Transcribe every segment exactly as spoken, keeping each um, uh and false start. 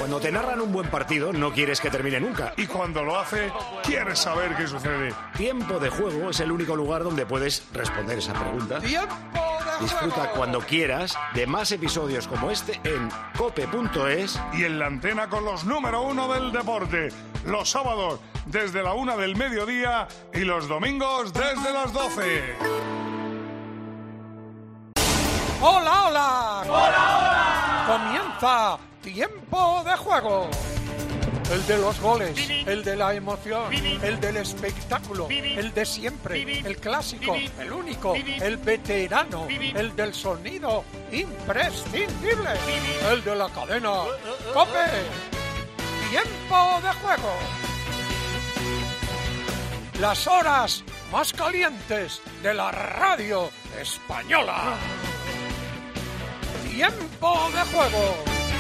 Cuando te narran un buen partido, no quieres que termine nunca. Y cuando lo hace, quieres saber qué sucede. Tiempo de Juego es el único lugar donde puedes responder esa pregunta. ¡Tiempo de Disfruta juego! cuando quieras de más episodios como este en cope punto es. Y en la antena con los número uno del deporte. Los sábados desde la una del mediodía y los domingos desde las doce. ¡Hola, hola! ¡Hola, hola! Comienza Tiempo de Juego. El de los goles, el de la emoción, el del espectáculo, el de siempre, el clásico, el único, el veterano, el del sonido imprescindible, el de la cadena COPE. Tiempo de Juego. Las horas más calientes de la radio española. Tiempo de Juego.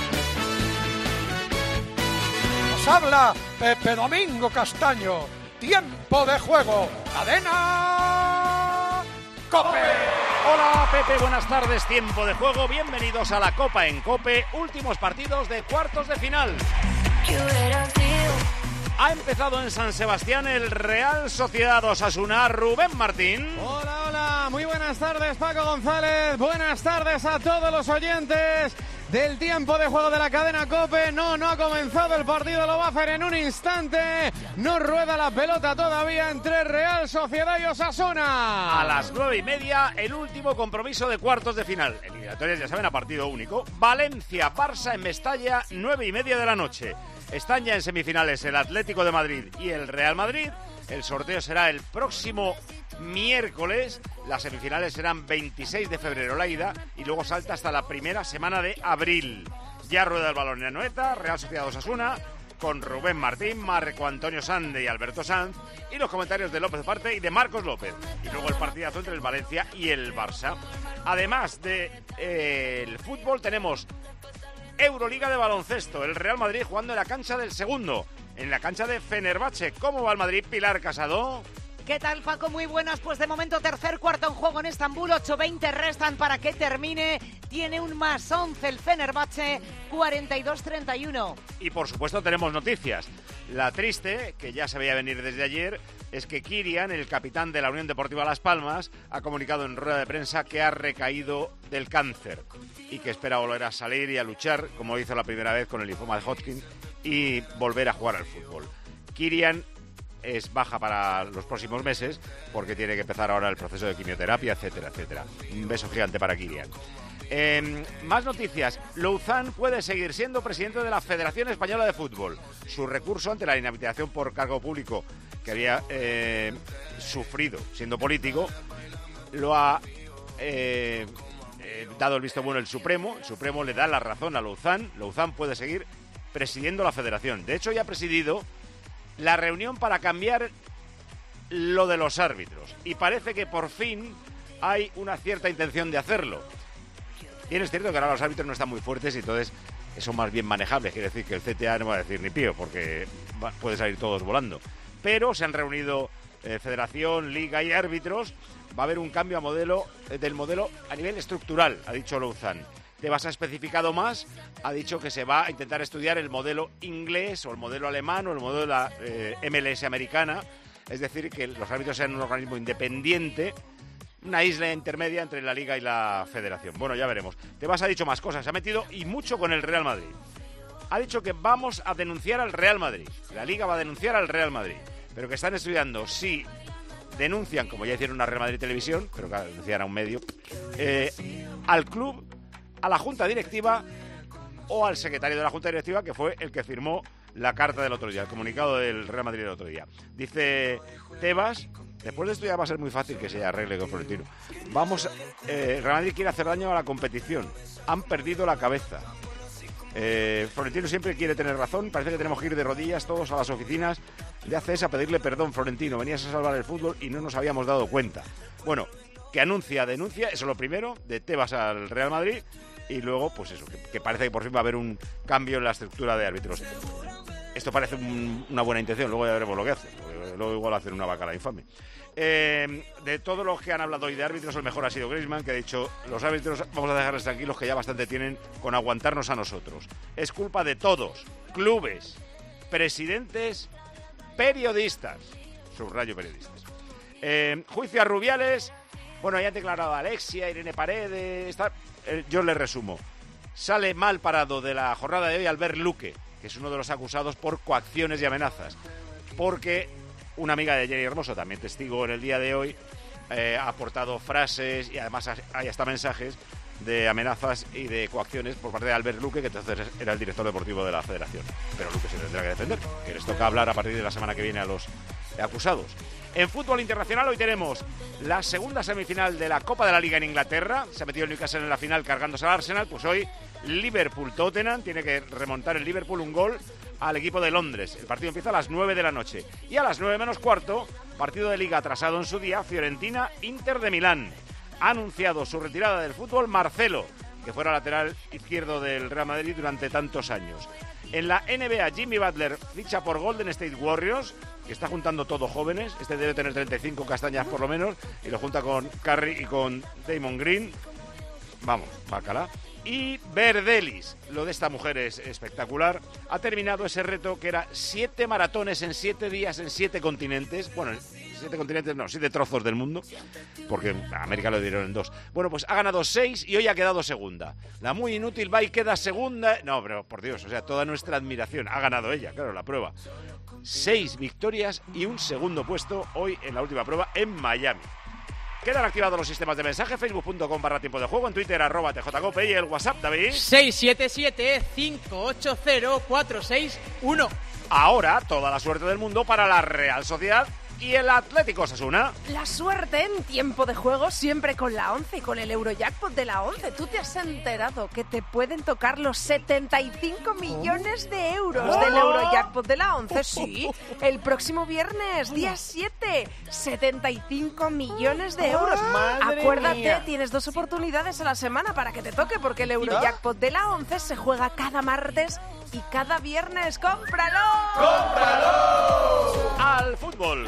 Nos habla Pepe Domingo Castaño. Tiempo de Juego. Cadena COPE. Hola Pepe, buenas tardes. Tiempo de Juego. Bienvenidos a la Copa en COPE. Últimos partidos de cuartos de final. Ha empezado en San Sebastián el Real Sociedad Osasuna. Rubén Martín. Hola, hola, muy buenas tardes Paco González, buenas tardes a todos los oyentes del Tiempo de Juego de la cadena COPE. No, no ha comenzado el partido, lo va a hacer en un instante. No rueda la pelota todavía entre Real Sociedad y Osasuna. A las nueve y media, el último compromiso de cuartos de final. Eliminatorias, ya saben, a partido único. Valencia-Barça en Mestalla, nueve y media de la noche. Están ya en semifinales el Atlético de Madrid y el Real Madrid. El sorteo será el próximo miércoles. Las semifinales serán veintiséis de febrero la ida y luego salta hasta la primera semana de abril. Ya rueda el balón en Anoeta, Real Sociedad Osasuna, con Rubén Martín, Marco Antonio Sande y Alberto Sanz, y los comentarios de López Parte y de Marcos López. Y luego el partidazo entre el Valencia y el Barça. Además de eh, el fútbol, tenemos Euroliga de baloncesto, el Real Madrid jugando en la cancha del segundo, en la cancha de Fenerbahce. ¿Cómo va el Madrid, Pilar Casado? ¿Qué tal, Paco? Muy buenas. Pues de momento tercer cuarto en juego en Estambul, ocho veinte restan para que termine. Tiene un más once el Fenerbahce, cuarenta y dos treinta y uno. Y por supuesto tenemos noticias. La triste, que ya se veía venir desde ayer, es que Kirian, el capitán de la Unión Deportiva Las Palmas, ha comunicado en rueda de prensa que ha recaído del cáncer y que espera volver a salir y a luchar, como hizo la primera vez con el linfoma de Hodgkin, y volver a jugar al fútbol. Kirian es baja para los próximos meses porque tiene que empezar ahora el proceso de quimioterapia, etcétera, etcétera. Un beso gigante para Kirian. Eh, más noticias. Louzán puede seguir siendo presidente de la Federación Española de Fútbol. Su recurso ante la inhabilitación por cargo público que había eh, sufrido siendo político lo ha eh, eh, dado el visto bueno el Supremo. El Supremo le da la razón a Louzán. Louzán puede seguir presidiendo la Federación. De hecho, ya ha presidido la reunión para cambiar lo de los árbitros. Y parece que por fin hay una cierta intención de hacerlo. Bien, es cierto que ahora los árbitros no están muy fuertes y entonces son más bien manejables. Quiere decir que el C T A no va a decir ni pío porque va, puede salir todos volando. Pero se han reunido eh, Federación, Liga y árbitros. Va a haber un cambio a modelo, eh, del modelo a nivel estructural, ha dicho Louzán. Tebas ha especificado más, ha dicho que se va a intentar estudiar el modelo inglés o el modelo alemán o el modelo de la eh, M L S americana. Es decir, que los árbitros sean un organismo independiente, una isla intermedia entre la Liga y la Federación. Bueno, ya veremos. Tebas ha dicho más cosas, se ha metido y mucho con el Real Madrid. Ha dicho que vamos a denunciar al Real Madrid. La Liga va a denunciar al Real Madrid. Pero que están estudiando si denuncian, como ya hicieron una Real Madrid Televisión, pero que denuncian a un medio, eh, al club, a la Junta Directiva o al secretario de la Junta Directiva, que fue el que firmó la carta del otro día, el comunicado del Real Madrid del otro día. Dice Tebas, después de esto ya va a ser muy fácil que se arregle con Florentino. Vamos, eh, el Real Madrid quiere hacer daño a la competición. Han perdido la cabeza. Eh, Florentino siempre quiere tener razón. Parece que tenemos que ir de rodillas todos a las oficinas de A C S a pedirle perdón. Florentino, venías a salvar el fútbol y no nos habíamos dado cuenta. Bueno, que anuncia, denuncia, eso es lo primero, de Tebas al Real Madrid. Y luego, pues eso, que, que parece que por fin va a haber un cambio en la estructura de árbitros. Esto parece un, una buena intención, luego ya veremos lo que hace. luego igual hacen una bacala infame. Eh, de todos los que han hablado hoy de árbitros, el mejor ha sido Griezmann, que ha dicho, los árbitros vamos a dejarles tranquilos, que ya bastante tienen con aguantarnos a nosotros. Es culpa de todos, clubes, presidentes, periodistas, subrayo periodistas. Eh, juicio a Rubiales, bueno, ya han declarado a Alexia, Irene Paredes, está, eh, yo le resumo. Sale mal parado de la jornada de hoy Albert Luque, que es uno de los acusados por coacciones y amenazas, porque una amiga de Jenny Hermoso, también testigo en el día de hoy, eh, ha aportado frases y además hay hasta mensajes de amenazas y de coacciones por parte de Albert Luque, que entonces era el director deportivo de la federación. Pero Luque se tendrá que defender, que les toca hablar a partir de la semana que viene a los acusados. En fútbol internacional hoy tenemos la segunda semifinal de la Copa de la Liga en Inglaterra. Se ha metido el Newcastle en la final cargándose al Arsenal. Pues hoy Liverpool-Tottenham, tiene que remontar el Liverpool un gol al equipo de Londres. El partido empieza a las nueve de la noche. Y a las nueve menos cuarto, partido de Liga atrasado en su día, Fiorentina-Inter de Milán. Ha anunciado su retirada del fútbol Marcelo, que fuera lateral izquierdo del Real Madrid durante tantos años. En la N B A, Jimmy Butler ficha por Golden State Warriors, que está juntando todos jóvenes. Este debe tener treinta y cinco castañas por lo menos, y lo junta con Curry y con Damon Green. Vamos, bacala. Y Verdelis, lo de esta mujer es espectacular, ha terminado ese reto que era siete maratones en siete días en siete continentes. Bueno, siete continentes no, siete trozos del mundo, porque a América lo dieron en dos. Bueno, pues ha ganado seis y hoy ha quedado segunda. La muy inútil va y queda segunda. No, pero por Dios, o sea, toda nuestra admiración. Ha ganado ella, claro, la prueba. Seis victorias y un segundo puesto hoy en la última prueba en Miami. Quedan activados los sistemas de mensaje, facebook punto com barra tiempo de juego, en Twitter arroba tjcope y el WhatsApp, David. seis siete siete, cinco ocho cero, cuatro seis uno. Ahora, toda la suerte del mundo para la Real Sociedad y el Atlético Osasuna. La suerte en tiempo de juego siempre con la once y con el Eurojackpot de la once. ¿Tú te has enterado que te pueden tocar los setenta y cinco millones de euros ¿Oh? del Eurojackpot de la once? Sí, el próximo viernes, día siete, setenta y cinco millones de euros. ¡Madre Acuérdate, mía! tienes dos oportunidades a la semana para que te toque, porque el Eurojackpot de la once se juega cada martes y cada viernes. ¡Cómpralo! ¡Cómpralo! Al fútbol.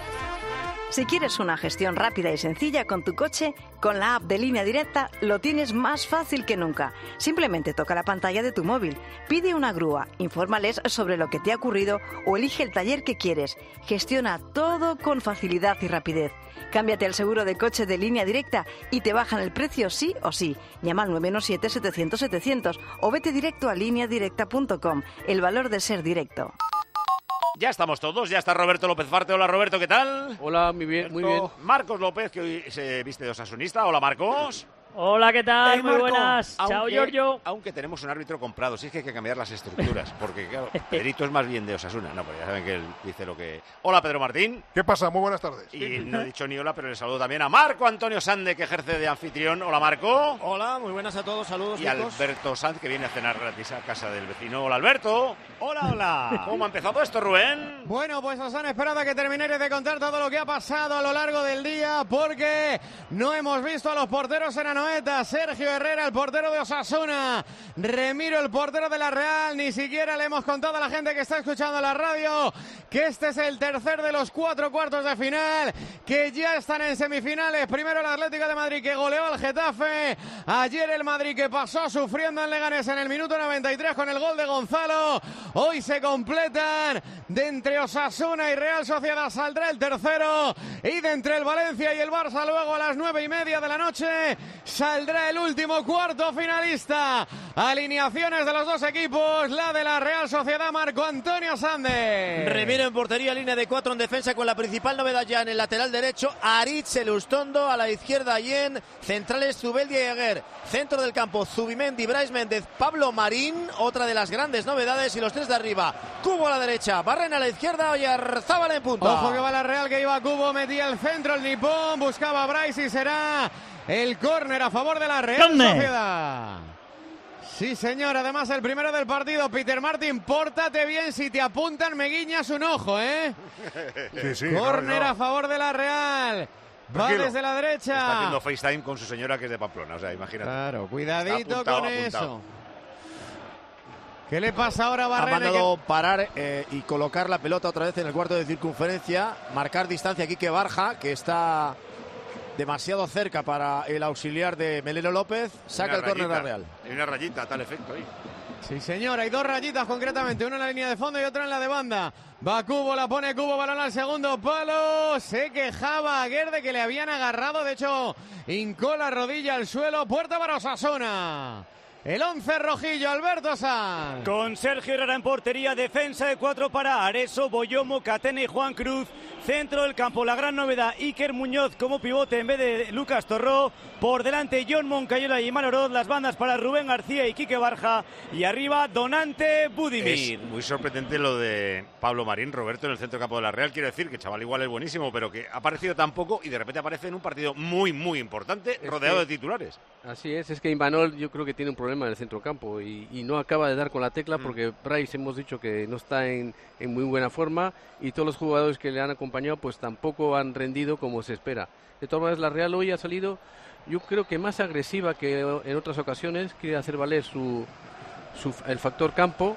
Si quieres una gestión rápida y sencilla con tu coche, con la app de Línea Directa lo tienes más fácil que nunca. Simplemente toca la pantalla de tu móvil, pide una grúa, infórmales sobre lo que te ha ocurrido o elige el taller que quieres. Gestiona todo con facilidad y rapidez. Cámbiate al seguro de coche de Línea Directa y te bajan el precio sí o sí. Llama al nueve uno siete, setecientos, setecientos o vete directo a línea directa punto com. El valor de ser directo. Ya estamos todos, ya está Roberto López Farte. Hola Roberto, ¿qué tal? Hola, muy bien, muy bien. Marcos López, que hoy se viste de osasunista. Hola Marcos. Hola, ¿qué tal? Hey, Muy Marco. buenas. Aunque, Chao, Giorgio. Aunque tenemos un árbitro comprado, sí es que hay que cambiar las estructuras, porque claro, Pedrito es más bien de Osasuna. No, pero ya saben que él dice lo que... Hola, Pedro Martín. ¿Qué pasa? Muy buenas tardes. Y no he dicho ni hola, pero le saludo también a Marco Antonio Sande, que ejerce de anfitrión. Hola, Marco. Hola, muy buenas a todos, saludos, Y chicos. Alberto Sanz, que viene a cenar gratis a casa del vecino. Hola, Alberto. Hola, hola. ¿Cómo ha empezado esto, Rubén? Bueno, pues os han esperado a que terminéis de contar todo lo que ha pasado a lo largo del día, porque no hemos visto a los porteros en Anoeta. Sergio Herrera, el portero de Osasuna, Remiro, el portero de la Real. Ni siquiera le hemos contado a la gente que está escuchando la radio que este es el tercer de los cuatro cuartos de final, que ya están en semifinales. Primero el Atlético de Madrid, que goleó al Getafe. Ayer el Madrid, que pasó sufriendo en Leganés en el minuto noventa y tres con el gol de Gonzalo. Hoy se completan. De entre Osasuna y Real Sociedad saldrá el tercero, y de entre el Valencia y el Barça luego a las nueve y media de la noche saldrá el último cuarto finalista. Alineaciones de los dos equipos, la de la Real Sociedad, Marco Antonio Sande. Remiro en portería, línea de cuatro en defensa, con la principal novedad ya en el lateral derecho, Aritz Elustondo, a la izquierda Yen, centrales Zubeldia y Eguer, centro del campo Zubimendi, Brais Méndez, Pablo Marín, otra de las grandes novedades, y los tres de arriba, Cubo a la derecha, Barrena a la izquierda y Arzábal en punta. Ojo que va la Real, que iba Cubo, metía el centro, el nipón, buscaba a Brais y será el córner a favor de la Real ¡Córner! Sociedad. Sí, señor, además el primero del partido. Peter Martin, pórtate bien, si te apuntan me guiñas un ojo, ¿eh? Sí, sí. Córner no, no. a favor de la Real. Va Tranquilo. desde la derecha. Está haciendo FaceTime con su señora, que es de Pamplona, o sea, imagínate. Claro, cuidadito Apuntado, con apuntado. eso. ¿Qué le pasa ahora a Ha Barrene? mandado Que... parar eh, y colocar la pelota otra vez en el cuarto de circunferencia, marcar distancia aquí que Barja, que está demasiado cerca para el auxiliar de Melero López, saca el córner a Real. Hay una rayita a tal efecto ahí. Sí, señor, hay dos rayitas concretamente, una en la línea de fondo y otra en la de banda. Va Cubo, la pone Cubo, balón al segundo palo. Se quejaba Aguer de que le habían agarrado, de hecho, hincó la rodilla al suelo. Puerta para Osasuna. El once rojillo, Alberto Sanz. Con Sergio Herrera en portería, defensa de cuatro para Areso, Boyomo, Catena y Juan Cruz. Centro del campo, la gran novedad, Iker Muñoz como pivote en vez de Lucas Torró. Por delante, John Moncayola y Iman Oroz. Las bandas para Rubén García y Quique Barja. Y arriba, Donante Budimir. Es muy sorprendente lo de Pablo Marín, Roberto, en el centro del campo de la Real. Quiero decir que chaval igual es buenísimo, pero que ha aparecido tan poco y de repente aparece en un partido muy, muy importante, es rodeado que, de titulares. Así es, es que Imanol yo creo que tiene un problema en el centrocampo y, y no acaba de dar con la tecla mm. porque Bryce hemos dicho que no está en, en muy buena forma y todos los jugadores que le han acompañado pues tampoco han rendido como se espera. De todas maneras, la Real hoy ha salido, yo creo que más agresiva que en otras ocasiones, quiere hacer valer su, su el factor campo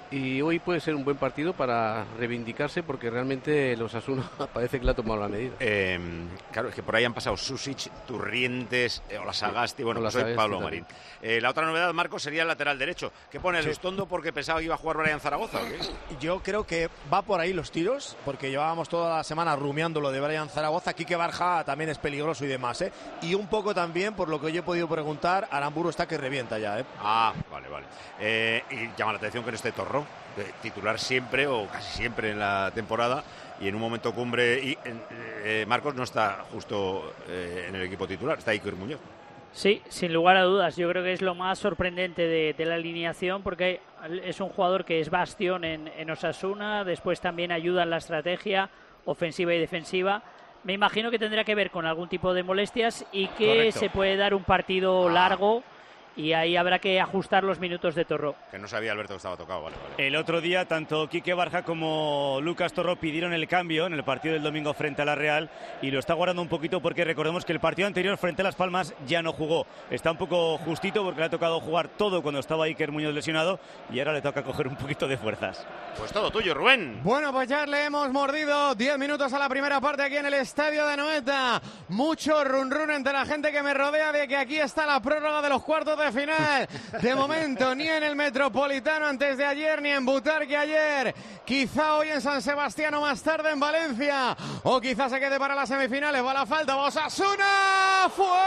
y hoy puede ser un buen partido para reivindicarse porque realmente los Osasuna parece que le ha tomado la medida. Eh, claro, es que por ahí han pasado Susic, Turrientes, eh, Olasagasti, bueno, pues soy Pablo Marín. Eh, la otra novedad, Marcos, sería el lateral derecho. ¿Qué pone el Lustondo porque pensaba que iba a jugar Brian Zaragoza o qué? Yo creo que va por ahí los tiros, porque llevábamos toda la semana rumiando lo de Brian Zaragoza. Quique Barja también es peligroso y demás, ¿eh? Y un poco también, por lo que yo he podido preguntar, Aramburu está que revienta ya, ¿eh? Ah, vale, vale. Eh, y llama la atención que no esté Torró, de titular siempre o casi siempre en la temporada, y en un momento cumbre y eh, Marcos no está justo eh, en el equipo titular, está Iker Muñoz. Sí, sin lugar a dudas, yo creo que es lo más sorprendente de, de la alineación porque es un jugador que es bastión en, en Osasuna, después también ayuda en la estrategia ofensiva y defensiva. Me imagino que tendrá que ver con algún tipo de molestias y que Correcto. Se puede dar un partido ah. largo. Y ahí habrá que ajustar los minutos de Torró. Que no sabía Alberto que estaba tocado, vale, vale. El otro día, tanto Quique Barja como Lucas Torró pidieron el cambio en el partido del domingo frente a la Real y lo está guardando un poquito porque recordemos que el partido anterior frente a Las Palmas ya no jugó. Está un poco justito porque le ha tocado jugar todo cuando estaba Iker Muñoz lesionado y ahora le toca coger un poquito de fuerzas. Pues todo tuyo, Rubén. Bueno, pues ya le hemos mordido diez minutos a la primera parte aquí en el estadio de Anoeta. Mucho run run entre la gente que me rodea de que aquí está la prórroga de los cuartos de final. De momento, ni en el Metropolitano antes de ayer, ni en Butarque ayer. Quizá hoy en San Sebastián o más tarde en Valencia. O quizá se quede para las semifinales. Va la falta. ¡Osasuna!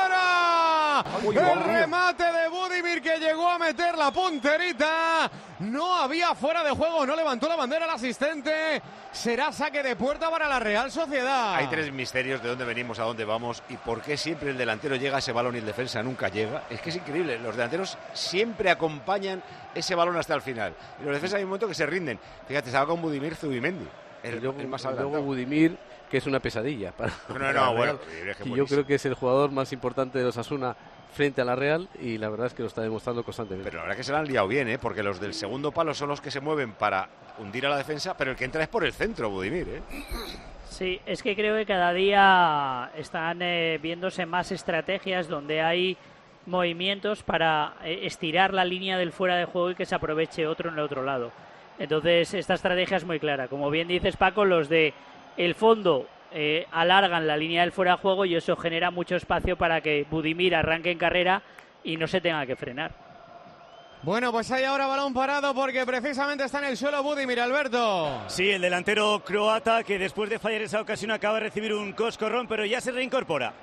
¡Fuera! Uy, el uy. remate de Budimir que llegó a meter la punterita. No había fuera de juego. No levantó la bandera el asistente. Será saque de puerta para la Real Sociedad. Hay tres misterios de dónde venimos, a dónde vamos y por qué siempre el delantero llega a ese balón y el defensa nunca llega. Es que es increíble, los delanteros siempre acompañan ese balón hasta el final. Y los defensas hay un momento que se rinden. Fíjate, se va con Budimir Zubimendi. El, y luego, el más y luego Budimir, que es una pesadilla. Para, no, no, para no, bueno. Y yo creo que es el jugador más importante de los Osasuna frente a la Real y la verdad es que lo está demostrando constantemente. Pero la verdad es que se la han liado bien, ¿eh? Porque los del segundo palo son los que se mueven para hundir a la defensa, pero el que entra es por el centro, Budimir, ¿eh? Sí, es que creo que cada día están eh, viéndose más estrategias donde hay movimientos para eh, estirar la línea del fuera de juego y que se aproveche otro en el otro lado. Entonces, esta estrategia es muy clara. Como bien dices, Paco, los de el fondo eh, alargan la línea del fuera de juego y eso genera mucho espacio para que Budimir arranque en carrera y no se tenga que frenar. Bueno, pues hay ahora balón parado porque precisamente está en el suelo Budimir, Alberto. Sí, el delantero croata que después de fallar esa ocasión acaba de recibir un coscorrón, pero ya se reincorpora.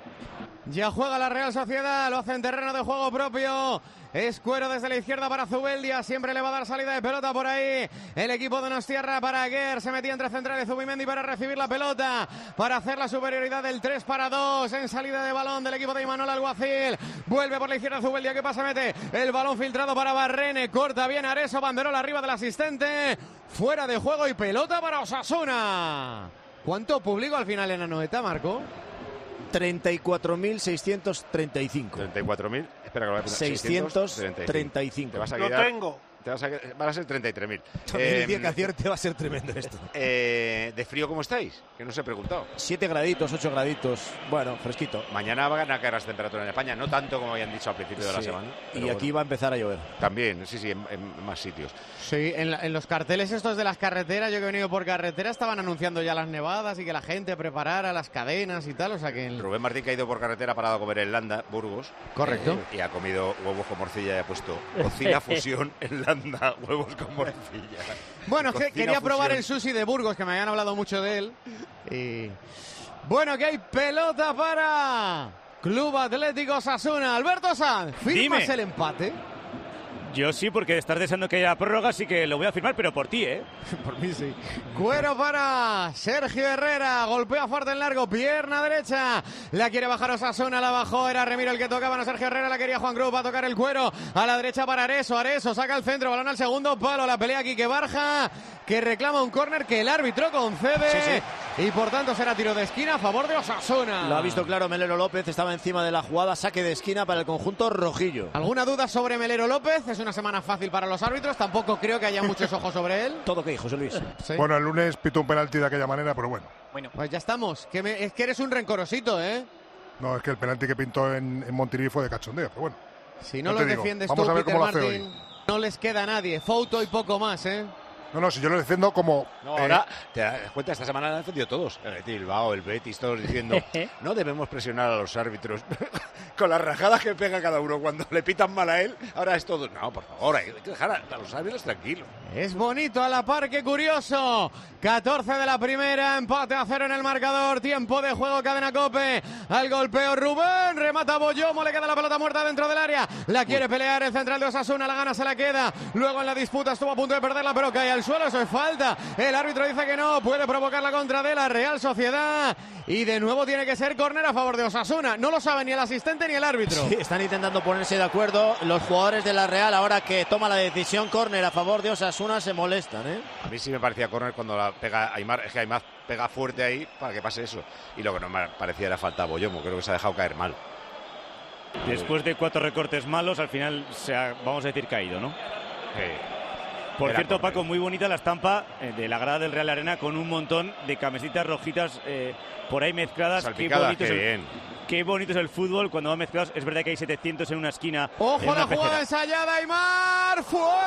Ya juega la Real Sociedad, lo hace en terreno de juego propio. Escuero desde la izquierda para Zubeldia, siempre le va a dar salida de pelota por ahí. El equipo de Donostiarra para Aguer, se metía entre centrales Zubimendi para recibir la pelota, para hacer la superioridad del tres para dos en salida de balón del equipo de Imanol Alguacil. Vuelve por la izquierda Zubeldia, ¿qué pasa? Mete el balón filtrado para Barrene, corta bien Areso, banderola arriba del asistente, fuera de juego y pelota para Osasuna. ¿Cuánto público al final en Anoeta, Marco? treinta y cuatro mil seiscientos treinta y cinco. treinta y cuatro mil, espera que lo voy a seiscientos treinta y cinco. ¿Te vas a Lo quedar? tengo. Te vas a, van a ser treinta y tres mil. También Eh, el día que acierte va a ser tremendo esto. eh, ¿De frío cómo estáis? Que no os he preguntado. siete graditos, ocho graditos. Bueno, fresquito. Mañana van a caer las temperaturas en España, no tanto como habían dicho al principio de la Sí. semana. Y pero aquí bueno, va a empezar a llover. también, sí, sí, en, en más sitios. Sí, en, la- en los carteles estos de las carreteras, yo que he venido por carretera, estaban anunciando ya las nevadas y que la gente preparara las cadenas y tal, o sea que... el- Rubén Martín, que ha ido por carretera, ha parado a comer en Landa, Burgos. Correcto. eh, y ha comido huevos con morcilla y ha puesto cocina fusión en Landa, huevos con morcilla. Bueno, que, Cocina quería probar fusión. el sushi de Burgos, que me habían hablado mucho de él. Y... Bueno, que hay pelota para Club Atlético Osasuna. Alberto Sanz, ¿firmas Dime. el empate? Yo sí, porque estar deseando que haya prórroga, sí que lo voy a firmar, pero por ti, ¿eh? Por mí sí. Cuero para Sergio Herrera. Golpea fuerte en largo. Pierna derecha. La quiere bajar Osasuna. La bajó. Era Remiro el que tocaba. No Sergio Herrera. La quería Juan Cruz. Va a tocar el Cuero. A la derecha para Areso. Areso saca el centro. Balón al segundo palo. La pelea Quique Barja, que reclama un córner que el árbitro concede. Sí, sí. Y por tanto será tiro de esquina a favor de Osasuna. Lo ha visto claro Melero López. Estaba encima de la jugada. Saque de esquina para el conjunto rojillo. ¿Alguna duda sobre Melero López? Es una semana fácil para los árbitros. Tampoco creo que haya muchos ojos sobre él. Todo ok, José Luis. Sí. Bueno, el lunes pitó un penalti de aquella manera, pero bueno. Pues ya estamos. Que me- es que eres un rencorosito, ¿eh? No, es que el penalti que pintó en, en Montilivi fue de cachondeo, pero bueno. Si no Ya los te digo, defiendes vamos tú, a ver Peter cómo lo hace Martin, hoy. no les queda a nadie. Foto y poco más, ¿eh? No, no, si yo lo defiendo como... No, eh, ahora, te das cuenta, esta semana lo han defendido todos. El Betis Bilbao, el Betis, todos diciendo no debemos presionar a los árbitros. Con las rajadas que pega cada uno cuando le pitan mal a él, ahora es todo... No, por favor, hay que dejar a, a los árbitros tranquilos. Es bonito a la par, qué curioso. catorce de la primera, empate a cero en el marcador. Tiempo de juego, Cadena COPE. Al golpeo Rubén, remata Boyomo, le queda la pelota muerta dentro del área. La quiere pelear el central de Osasuna, la gana, se la queda. Luego en la disputa estuvo a punto de perderla, pero cae al suelo, eso es falta. El árbitro dice que no, puede provocar la contra de la Real Sociedad. Y de nuevo tiene que ser córner a favor de Osasuna. No lo sabe ni el asistente ni el árbitro. Sí, están intentando ponerse de acuerdo los jugadores de la Real. Ahora que toma la decisión córner a favor de Osasuna, se molestan, ¿eh? A mí sí me parecía córner cuando la pega Aimar. Es que Aimar pega fuerte ahí para que pase eso. Y lo que no me parecía era falta a Boyomo. Creo que se ha dejado caer mal. Después de cuatro recortes malos, al final se ha, vamos a decir, caído, ¿no? Por Era cierto, córner. Paco, muy bonita la estampa eh, de la grada del Real Arena con un montón de camisetas rojitas eh, por ahí mezcladas. Salpicadas, bonito qué es el, bien. qué bonito es el fútbol cuando van mezclados. Es verdad que hay setecientos en una esquina. en ¡Ojo una la jugada pecera. ensayada! ¡Aimar!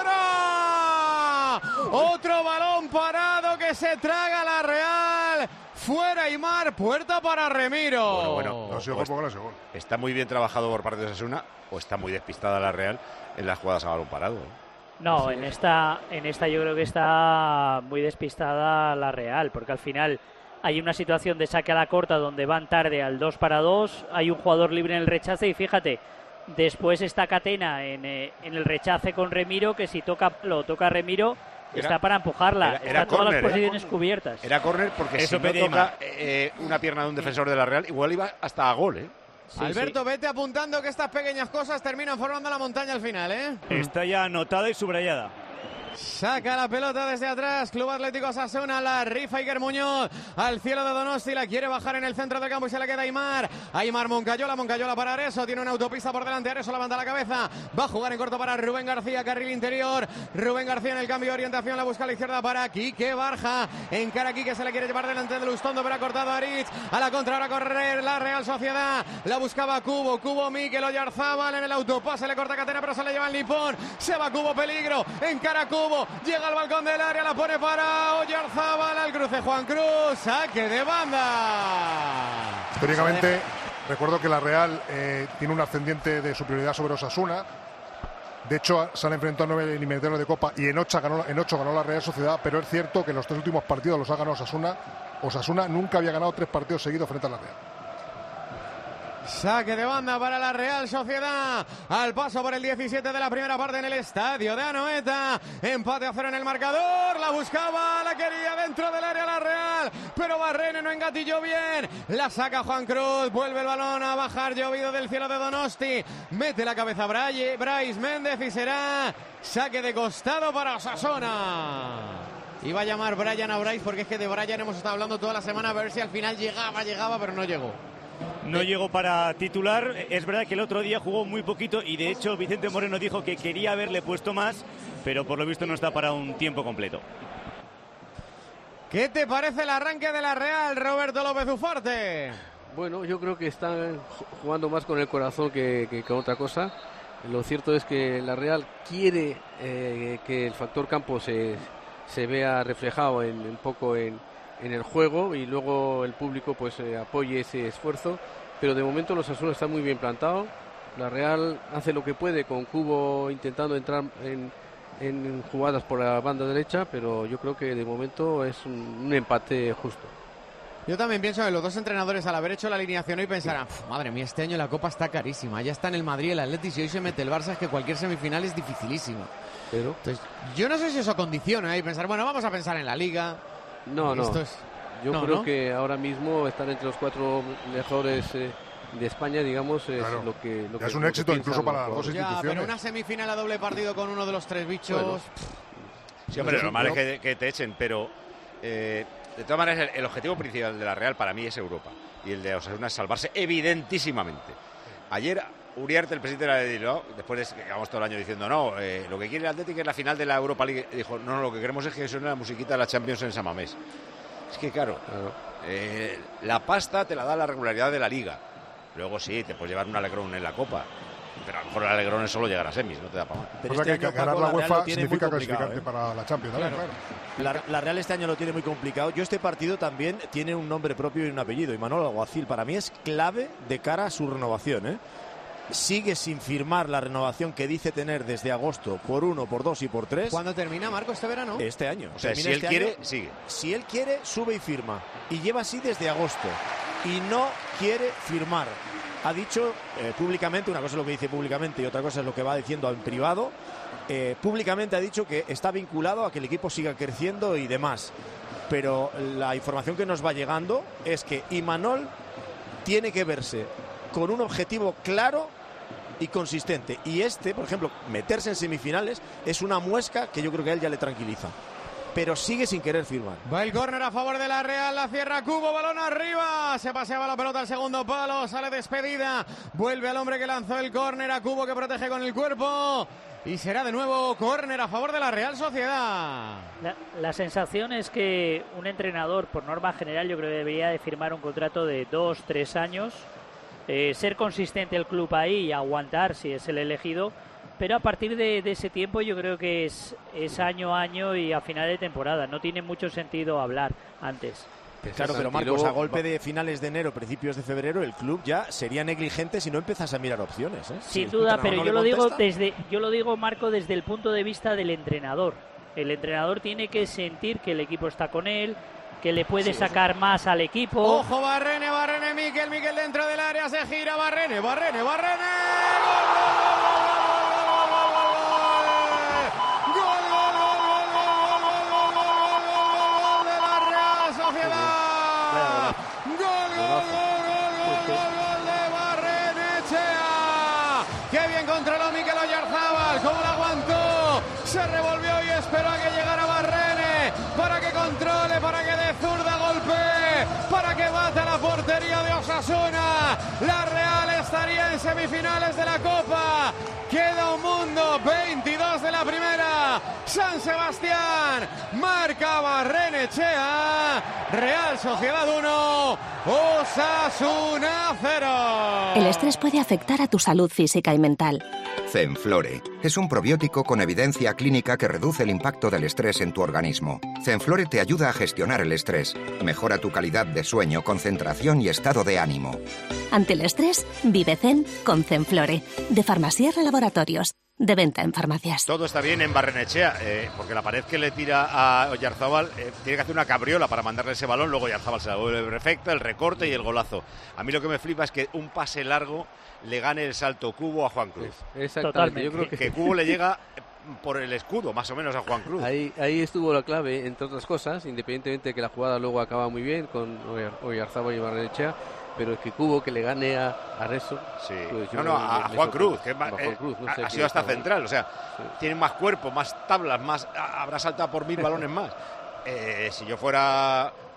¡Fuera! Otro balón parado que se traga la Real. Fuera Aimar, puerta para Remiro. Bueno, bueno. No ha sido o gol, porque no ha sido gol. Está muy bien trabajado por parte de Osasuna o está muy despistada la Real en las jugadas a balón parado. ¿eh? No, en esta, en esta yo creo que está muy despistada la Real, porque al final hay una situación de saque a la corta donde van tarde al dos para dos, hay un jugador libre en el rechace y fíjate, después está Catena en, eh, en el rechace con Remiro, que si toca lo toca Remiro, Era- está para empujarla, era- era están todas córner, las ¿eh? posiciones cubiertas. Era córner porque Eso si no pedí toca eh, una pierna de un defensor de la Real, igual iba hasta a gol, ¿eh? Sí, Alberto, vete apuntando que estas pequeñas cosas terminan formando la montaña al final, ¿eh? Está ya anotada y subrayada. Saca la pelota desde atrás, Club Atlético Osasuna, la rifa Iker Muñoz al cielo de Donosti, la quiere bajar en el centro del campo y se la queda Aimar. Aimar Moncayola, Moncayola para Areso, tiene una autopista por delante, Areso levanta la cabeza, va a jugar en corto para Rubén García, carril interior, Rubén García en el cambio de orientación, la busca a la izquierda para Quique Barja, encara aquí que se la quiere llevar delante de Lustondo, pero ha cortado a Aritz, a la contra ahora correr la Real Sociedad, la buscaba Cubo, Cubo Mikel Oyarzábal en el autopase, le corta Catena pero se le lleva el Lipón, se va Cubo, peligro, encara Cubo, llega al balcón del área, la pone para Oyarzábal, al cruce Juan Cruz, saque de banda. Históricamente, recuerdo que la Real eh, tiene un ascendiente de superioridad sobre Osasuna. De hecho, se han enfrentado a nueve eliminatorios de Copa y en ocho, ganó, en ocho ganó la Real Sociedad, pero es cierto que los tres últimos partidos los ha ganado Osasuna. Osasuna nunca había ganado tres partidos seguidos frente a la Real. Saque de banda para la Real Sociedad. Al paso por el diecisiete de la primera parte en el estadio de Anoeta. Empate a cero en el marcador. La buscaba, la quería dentro del área la Real. Pero Barrene no engatilló bien. La saca Juan Cruz. Vuelve el balón a bajar llovido del cielo de Donosti. Mete la cabeza Braille, Brais Méndez y será saque de costado para Osasuna. Iba a llamar Brian a Brais porque es que de Brian hemos estado hablando toda la semana a ver si al final llegaba, llegaba, pero no llegó. no llegó para titular. Es verdad que el otro día jugó muy poquito y de hecho Vicente Moreno dijo que quería haberle puesto más, pero por lo visto no está para un tiempo completo. ¿Qué te parece el arranque de la Real, Roberto López Ufarte? Bueno, yo creo que están jugando más con el corazón que, que con otra cosa. Lo cierto es que la Real quiere eh, que el factor campo se, se vea reflejado en, un poco en, en el juego y luego el público pues eh, apoye ese esfuerzo, pero de momento los Osasuna están muy bien plantados. La Real hace lo que puede con Cubo intentando entrar en, en jugadas por la banda derecha, pero yo creo que de momento es un, un empate justo. Yo también pienso que los dos entrenadores al haber hecho la alineación hoy pensarán, madre mía, este año la Copa está carísima, ya está en el Madrid, el Atleti, y hoy se mete el Barça, es que cualquier semifinal es dificilísima. Pero entonces, yo no sé si eso condiciona, ¿eh? Y pensar, bueno, vamos a pensar en la Liga. No, no, Esto es... yo no, creo ¿no? que ahora mismo están entre los cuatro mejores eh, de España, digamos, es Claro. lo que... Lo Ya que es un lo que éxito piensan incluso para los las dos jugadores. Ya, instituciones. pero una semifinal a doble partido con uno de los tres bichos... Bueno. Sí, hombre, lo normal es que, que te echen, pero eh, de todas maneras el, el objetivo principal de la Real para mí es Europa y el de Osasuna es salvarse evidentísimamente. Ayer Uriarte, el presidente de la Bilbao, después de que llevamos todo el año diciendo no, eh, lo que quiere el Atlético es la final de la Europa League, dijo no, no, lo que queremos es que suene la musiquita de la Champions en San Mamés. Es que claro, Claro. eh, la pasta te la da la regularidad de la Liga. Luego sí, te puedes llevar un alegrón en la Copa, pero a lo mejor el alegrón es solo llegar a semis, no te da para más. Pero O sea este que año, ganar Paco, la la Real UEFA lo tiene muy significa complicado, clasificarte ¿eh? para la Champions también, Claro. claro. La, la Real este año lo tiene muy complicado. Yo este partido también tiene un nombre propio y un apellido. Y Manuel Alguacil para mí es clave de cara a su renovación, ¿eh? Sigue sin firmar la renovación que dice tener desde agosto por uno, por dos y por tres. ¿Cuándo termina, Marco, este verano? Este año. O sea, Termina si él este quiere, año. sigue. Si él quiere, sube y firma. Y lleva así desde agosto. Y no quiere firmar. Ha dicho eh, públicamente, una cosa es lo que dice públicamente y otra cosa es lo que va diciendo en privado. Eh, públicamente ha dicho que está vinculado a que el equipo siga creciendo y demás. Pero la información que nos va llegando es que Imanol tiene que verse con un objetivo claro y consistente. Y este, por ejemplo, meterse en semifinales es una muesca que yo creo que a él ya le tranquiliza. Pero sigue sin querer firmar. Va el córner a favor de la Real, la cierra Cubo, balón arriba, se paseaba la pelota al segundo palo, sale despedida, vuelve al hombre que lanzó el córner a Cubo que protege con el cuerpo y será de nuevo córner a favor de la Real Sociedad. La, la sensación es que un entrenador, por norma general, yo creo que debería de firmar un contrato de dos, tres años, eh, ser consistente el club ahí y aguantar si es el elegido. Pero a partir de, de ese tiempo yo creo que es, es año a año y a final de temporada. No tiene mucho sentido hablar antes. Claro, pero Marcos, a golpe de finales de enero, principios de febrero, el club ya sería negligente si no empiezas a mirar opciones, ¿eh? Sin Si duda, el pero entrenador yo no lo le digo contesta. desde, yo lo digo, Marco, desde el punto de vista del entrenador. El entrenador tiene que sentir que el equipo está con él, que le puede Sí, sacar sí. más al equipo. Ojo, Barrene, Barrene, Miquel, Miquel dentro del área, se gira, Barrene, Barrene, Barrene. ¡Qué bien controló Mikel Oyarzabal! ¡Cómo la aguantó! Se revolvió y esperó a que llegara Barrene para que controle, para que de zurda golpee, para que bata la portería de Osasuna. La Real estaría en semifinales de la Copa. Queda un mundo, veintidós de la primera. San Sebastián marca Barrenechea. Real Sociedad uno, Osasuna cero. El estrés puede afectar a tu salud física y mental. Zenflore es un probiótico con evidencia clínica que reduce el impacto del estrés en tu organismo. Zenflore te ayuda a gestionar el estrés, mejora tu calidad de sueño, concentración y estado de ánimo. Ante el estrés, vive Zen con Zenflore, de Farmasierra Laboratorios, de venta en farmacias. Todo está bien en Barrenechea, eh, porque la pared que le tira a Oyarzabal eh, tiene que hacer una cabriola para mandarle ese balón, luego Oyarzabal se la vuelve perfecta, el recorte y el golazo. A mí lo que me flipa es que un pase largo le gane el salto Cubo a Juan Cruz. Exactamente, yo creo que... que Cubo le llega por el escudo, más o menos, a Juan Cruz. Ahí, ahí estuvo la clave, entre otras cosas, independientemente de que la jugada luego acaba muy bien con Oyarzabal y Barrenechea, pero es que Cubo que le gane a, a Rezo. Sí. Pues no, yo no, me- a, a me Juan sorprende. Cruz, que es más- A Juan eh, Cruz, no ha, sé ha qué sido hasta estaba- central, o sea, Sí. tiene más cuerpo, más tablas, más a- habrá saltado por mil balones más. Eh, si yo fuera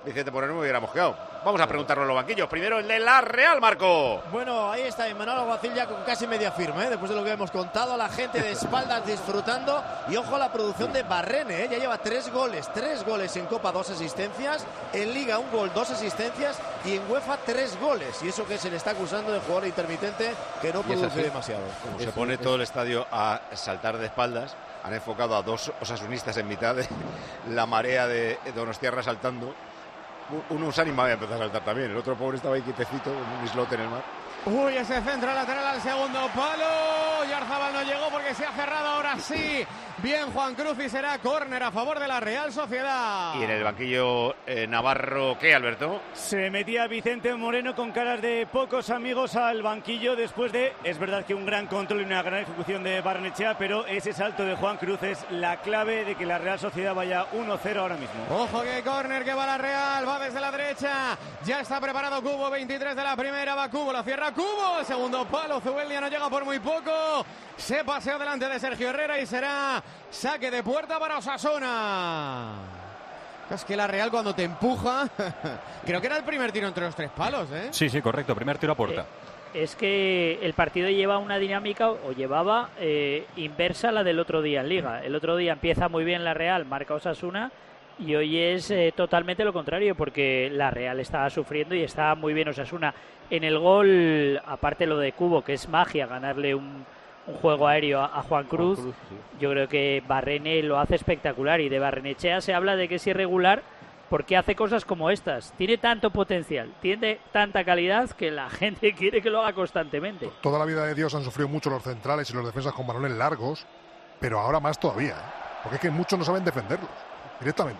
Vicente Moreno me hubiera mosqueado. Vamos a preguntarlo en los banquillos. Primero el de la Real, Marco. Bueno, ahí está Manuel Alguacil ya con casi media firma, ¿eh? Después de lo que hemos contado, la gente de espaldas disfrutando. Y ojo a la producción de Barrene, ¿eh? Ya lleva tres goles, tres goles en Copa, dos asistencias. En Liga un gol, dos asistencias. Y en UEFA tres goles. Y eso que se le está acusando de jugador intermitente que no produce demasiado. Como se pone todo el estadio a saltar de espaldas, han enfocado a dos osasunistas en mitad de la marea de Donostiarra saltando. Uno se animaba a empezar a saltar también. El otro pobre estaba ahí quietecito, con un islote en el mar. Uy, ese centro lateral al segundo palo. Y Arzabal no llegó porque se ha cerrado ahora sí. Bien Juan Cruz y será córner a favor de la Real Sociedad. Y en el banquillo eh, Navarro, ¿qué, Alberto? Se metía Vicente Moreno con caras de pocos amigos al banquillo después de, es verdad que un gran control y una gran ejecución de Barrenechea, pero ese salto de Juan Cruz es la clave de que la Real Sociedad vaya uno cero ahora mismo. Ojo que córner que va la Real, va desde la derecha. Ya está preparado Cubo, veintitrés de la primera, va Cubo, la cierra Cubo, el segundo palo, Zubeldia no llega por muy poco. Se paseó delante de Sergio Herrera y será saque de puerta para Osasuna. Es que la Real cuando te empuja, creo que era el primer tiro entre los tres palos, ¿eh? Sí, sí, correcto, primer tiro a puerta. Eh, es que el partido lleva una dinámica, o llevaba, eh, inversa a la del otro día en Liga. El otro día empieza muy bien la Real, marca Osasuna, y hoy es eh, totalmente lo contrario, porque la Real estaba sufriendo y estaba muy bien Osasuna. En el gol, aparte lo de Cubo, que es magia, ganarle un... un juego aéreo a Juan Cruz, Juan Cruz sí. Yo creo que Barrene lo hace espectacular, y de Barrenechea se habla de que es irregular porque hace cosas como estas. Tiene tanto potencial, tiene tanta calidad que la gente quiere que lo haga constantemente. Toda la vida de Dios han sufrido mucho los centrales y los defensas con balones largos, pero ahora más todavía, ¿eh? Porque es que muchos no saben defenderlos directamente.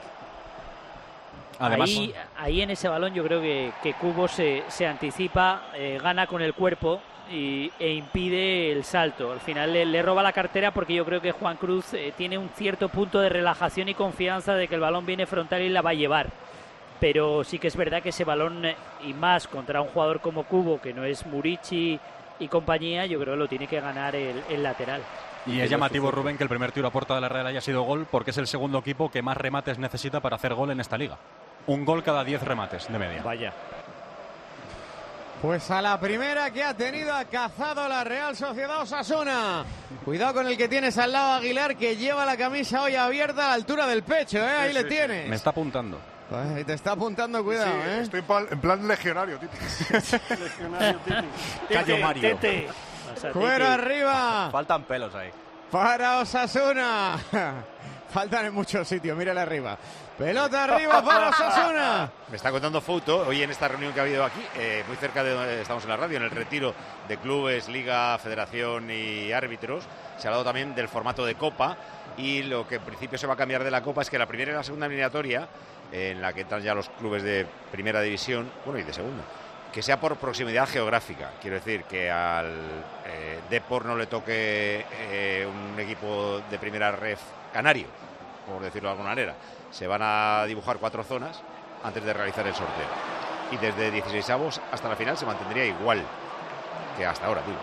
Además, ahí, ahí en ese balón yo creo que, que Cubo se, se anticipa, eh, gana con el cuerpo y, e impide el salto. Al final le, le roba la cartera, porque yo creo que Juan Cruz eh, tiene un cierto punto de relajación y confianza de que el balón viene frontal y la va a llevar. Pero sí que es verdad que ese balón, eh, y más contra un jugador como Cubo, que no es Murici y compañía, yo creo que lo tiene que ganar el, el lateral. Y es llamativo, Rubén, que el primer tiro a puerta de la Real haya sido gol, porque es el segundo equipo que más remates necesita para hacer gol en esta liga. Un gol cada diez remates de media. Vaya. Pues a la primera que ha tenido ha cazado la Real Sociedad Osasuna. Cuidado con el que tienes al lado, Aguilar, que lleva la camisa hoy abierta a la altura del pecho, ¿eh? Ahí sí, le sí, tienes. Sí. Me está apuntando. Ay, te está apuntando, cuidado, sí, ¿eh? Estoy en plan legionario, Titi. Legionario, Titi. Cayo Mario. Fuera arriba. Faltan pelos ahí. Para Osasuna. Faltan en muchos sitios, mírale arriba. Pelota arriba para Osasuna. Me está contando Fouto, hoy en esta reunión que ha habido aquí, eh, muy cerca de donde estamos en la radio, en el retiro de clubes, liga, federación y árbitros. Se ha hablado también del formato de Copa, y lo que en principio se va a cambiar de la Copa es que la primera y la segunda eliminatoria, eh, en la que entran ya los clubes de primera división, bueno, y de segunda, que sea por proximidad geográfica. Quiero decir que al eh, Depor no le toque eh, un equipo de primera ref canario, por decirlo de alguna manera. Se van a dibujar cuatro zonas antes de realizar el sorteo. Y desde dieciseisavos hasta la final se mantendría igual que hasta ahora, digo.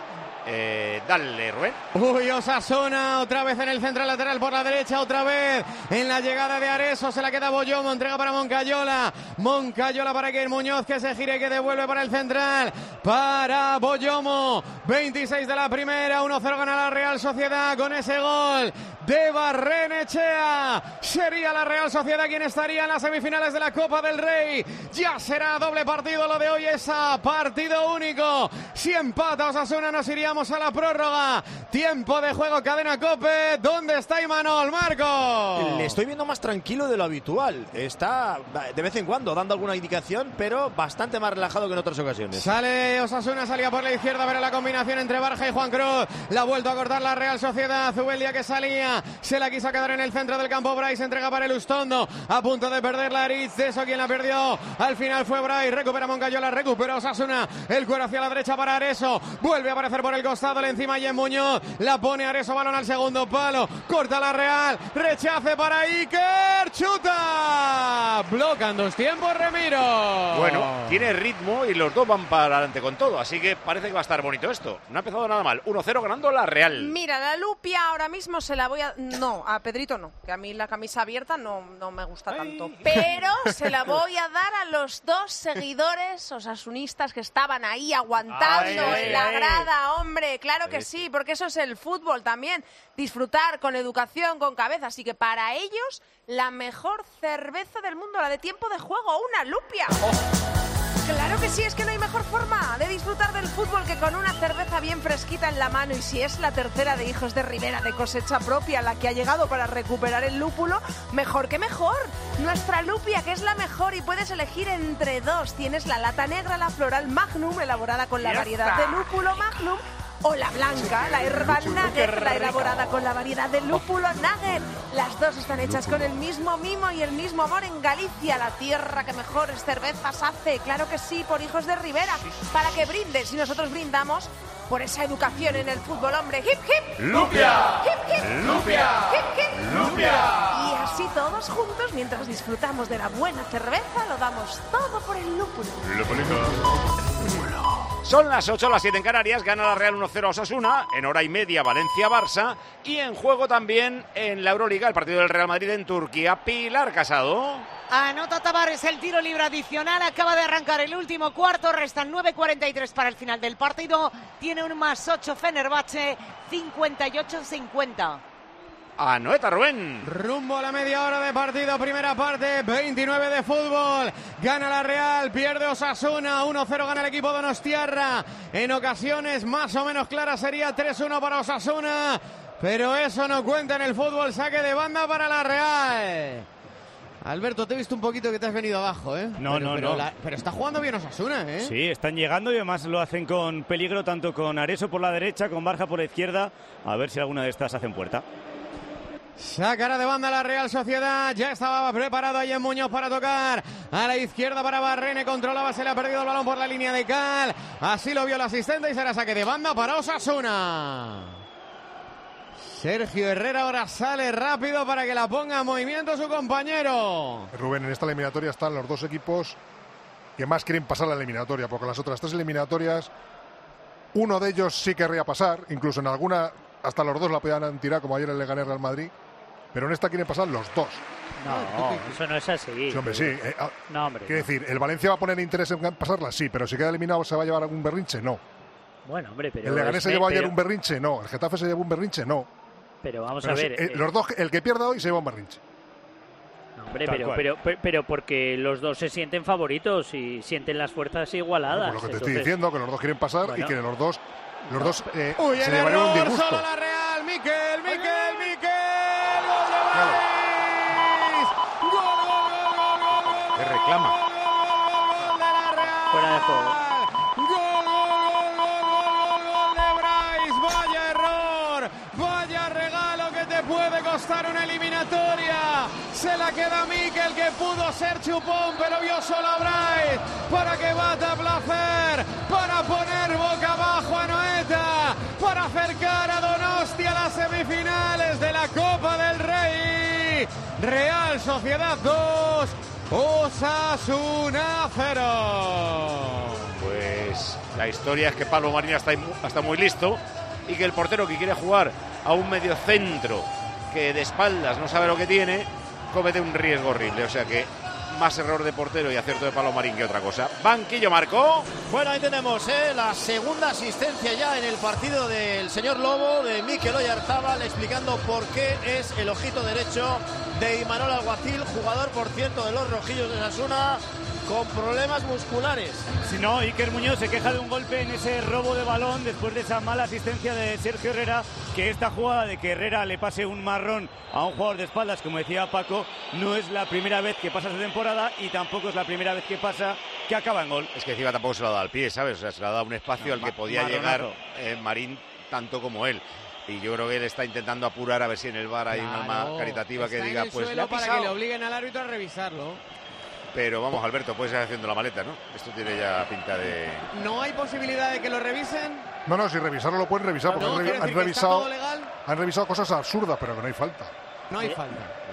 Eh, dale, Rubén. Uy, Osasuna, otra vez en el central lateral por la derecha, otra vez en la llegada de Areso, se la queda Boyomo, entrega para Moncayola, Moncayola para Iker Muñoz, que se gira y que devuelve para el central, para Boyomo, veintiséis de la primera, uno cero gana la Real Sociedad con ese gol de Barrenechea. Sería la Real Sociedad quien estaría en las semifinales de la Copa del Rey. Ya será doble partido lo de hoy, esa partido único. Si empata Osasuna nos iríamos a la prórroga. Tiempo de juego, Cadena COPE. ¿Dónde está Imanol, Marco? Le estoy viendo más tranquilo de lo habitual. Está de vez en cuando dando alguna indicación, pero bastante más relajado que en otras ocasiones. Sale Osasuna, salía por la izquierda, pero la combinación entre Barja y Juan Cruz. La ha vuelto a cortar la Real Sociedad. Zubeldia, que salía, se la quiso quedar en el centro del campo. Brais entrega para el Ustondo, a punto de perder la Aritz. De eso quien la perdió al final fue Brais. Recupera Moncayola, recupera Osasuna. El cuero hacia la derecha para Areso. Vuelve a aparecer por el costado, le encima y en Muñoz. La pone Areso, balón al segundo palo. Corta la Real. Rechace para Iker. Chuta. Lupia, bloquean dos tiempos Remiro. Bueno, tiene ritmo y los dos van para adelante con todo, así que parece que va a estar bonito esto. No ha empezado nada mal, uno cero ganando la Real. Mira, la Lupia ahora mismo se la voy a... No, a Pedrito no, que a mí la camisa abierta no, no me gusta tanto. Pero se la voy a dar a los dos seguidores osasunistas que estaban ahí aguantando ay, en la ay. grada, hombre. Claro que sí, porque eso es el fútbol también. Disfrutar con educación, con cabeza. Así que para ellos, la mejor cerveza del mundo, la de tiempo de juego, una Lupia. Oh. Claro que sí, es que no hay mejor forma de disfrutar del fútbol que con una cerveza bien fresquita en la mano. Y si es la tercera de Hijos de Rivera de cosecha propia la que ha llegado para recuperar el lúpulo, mejor que mejor. Nuestra Lupia, que es la mejor, y puedes elegir entre dos. Tienes la lata negra, la floral Magnum, elaborada con la variedad de lúpulo Magnum, o la blanca, la Herbal Nugget, la elaborada con la variedad de lúpulo Nugget. Las dos están hechas con el mismo mimo y el mismo amor en Galicia, la tierra que mejores cervezas hace. Claro que sí, por Hijos de Rivera, para que brindes y nosotros brindamos por esa educación en el fútbol, hombre. ¡Hip, hip! ¡Lupia! ¡Hip, hip! ¡Lupia! ¡Hip, hip! ¡Lupia! Y así todos juntos, mientras disfrutamos de la buena cerveza, lo damos todo por el lúpulo. Son las ocho, las siete en Canarias, gana la Real uno cero a Osasuna, en hora y media Valencia-Barça, y en juego también en la Euroliga, el partido del Real Madrid en Turquía. Pilar Casado. Anota Tavares el tiro libre adicional, acaba de arrancar el último cuarto, restan nueve cuarenta y tres para el final del partido, tiene un más ocho Fenerbahce, cincuenta y ocho cincuenta. Anoeta Rubén. Rumbo a la media hora de partido, primera parte, veintinueve de fútbol. Gana la Real, pierde Osasuna, uno cero gana el equipo donostiarra. En ocasiones más o menos claras sería tres uno para Osasuna, pero eso no cuenta en el fútbol. Saque de banda para la Real. Alberto, te he visto un poquito que te has venido abajo, ¿eh? No, pero, no, pero no. La, pero está jugando bien Osasuna, ¿eh? Sí, están llegando y además lo hacen con peligro, tanto con Areso por la derecha, con Barja por la izquierda. A ver si alguna de estas hacen puerta. Sacará de banda la Real Sociedad. Ya estaba preparado ahí en Muñoz para tocar. A la izquierda para Barrene. Controlaba, se le ha perdido el balón por la línea de cal. Así lo vio el asistente y será saque de banda para Osasuna. Sergio Herrera ahora sale rápido para que la ponga en movimiento su compañero. Rubén, en esta eliminatoria están los dos equipos que más quieren pasar la eliminatoria, porque las otras tres eliminatorias, uno de ellos sí querría pasar, incluso en alguna hasta los dos la podían tirar, como ayer el Leganés Real Madrid, pero en esta quieren pasar los dos. No, eso no es así. Sí, hombre, sí. Eh, ah, no, hombre. Quiero decir, ¿el Valencia va a poner interés en pasarla? Sí, pero si queda eliminado, ¿se va a llevar algún berrinche? No. Bueno, hombre, pero... ¿El Leganés es, se llevó pero, ayer un berrinche? No. ¿El Getafe se llevó un berrinche? No. Pero vamos pero a ver... Sí, eh, eh, los dos, el que pierda hoy se lleva un berrinche. No, hombre, pero, pero, pero, pero porque los dos se sienten favoritos y sienten las fuerzas igualadas. Bueno, pues lo que te entonces... estoy diciendo, que los dos quieren pasar bueno. y que los dos... Los dos eh, Uy, se el llevarían un error, disgusto. solo la Real. Miquel, Miquel, Miquel. Gol de Brais. Gol, gol, gol, gol, gol, gol. ¿Qué reclama? Gol de la Real. Fuera de juego. Gol, gol, gol, gol, gol, gol de Brais. Vaya error. Vaya regalo que te puede costar una eliminatoria. Se la queda Miquel, que pudo ser chupón, pero vio solo a Brais para que bata placer, para poner boca abajo a Noeta, para acercar a Donosti a las semifinales de la Copa del Rey. Real Sociedad dos, Osasuna cero. Pues la historia es que Pablo Marín está, está muy listo y que el portero que quiere jugar a un mediocentro que de espaldas no sabe lo que tiene, comete un riesgo horrible. O sea que más error de portero y acierto de Pablo Marín que otra cosa. Banquillo Marco. Bueno, ahí tenemos ¿eh? la segunda asistencia ya en el partido del señor Lobo, de Mikel Oyarzábal, explicando por qué es el ojito derecho de Imanol Alguacil, jugador, por cierto, de los rojillos de Osasuna, con problemas musculares. Si no, Iker Muñoz se queja de un golpe en ese robo de balón después de esa mala asistencia de Sergio Herrera, que esta jugada de que Herrera le pase un marrón a un jugador de espaldas, como decía Paco, no es la primera vez que pasa esta temporada y tampoco es la primera vez que pasa que acaba en gol. Es que encima tampoco se lo ha dado al pie, ¿sabes? O sea, se le ha dado un espacio no, al que podía llegar eh, Marín tanto como él. Y yo creo que él está intentando apurar a ver si en el V A R hay claro, una alma caritativa que diga, pues le ha para que le obliguen al árbitro a revisarlo. Pero vamos, Alberto, puedes ir haciendo la maleta, ¿no? Esto tiene ya pinta de... ¿No hay posibilidad de que lo revisen? No, no, si revisarlo lo pueden revisar, porque no, han, revi han revisado han revisado cosas absurdas, pero que no hay falta. No hay falta.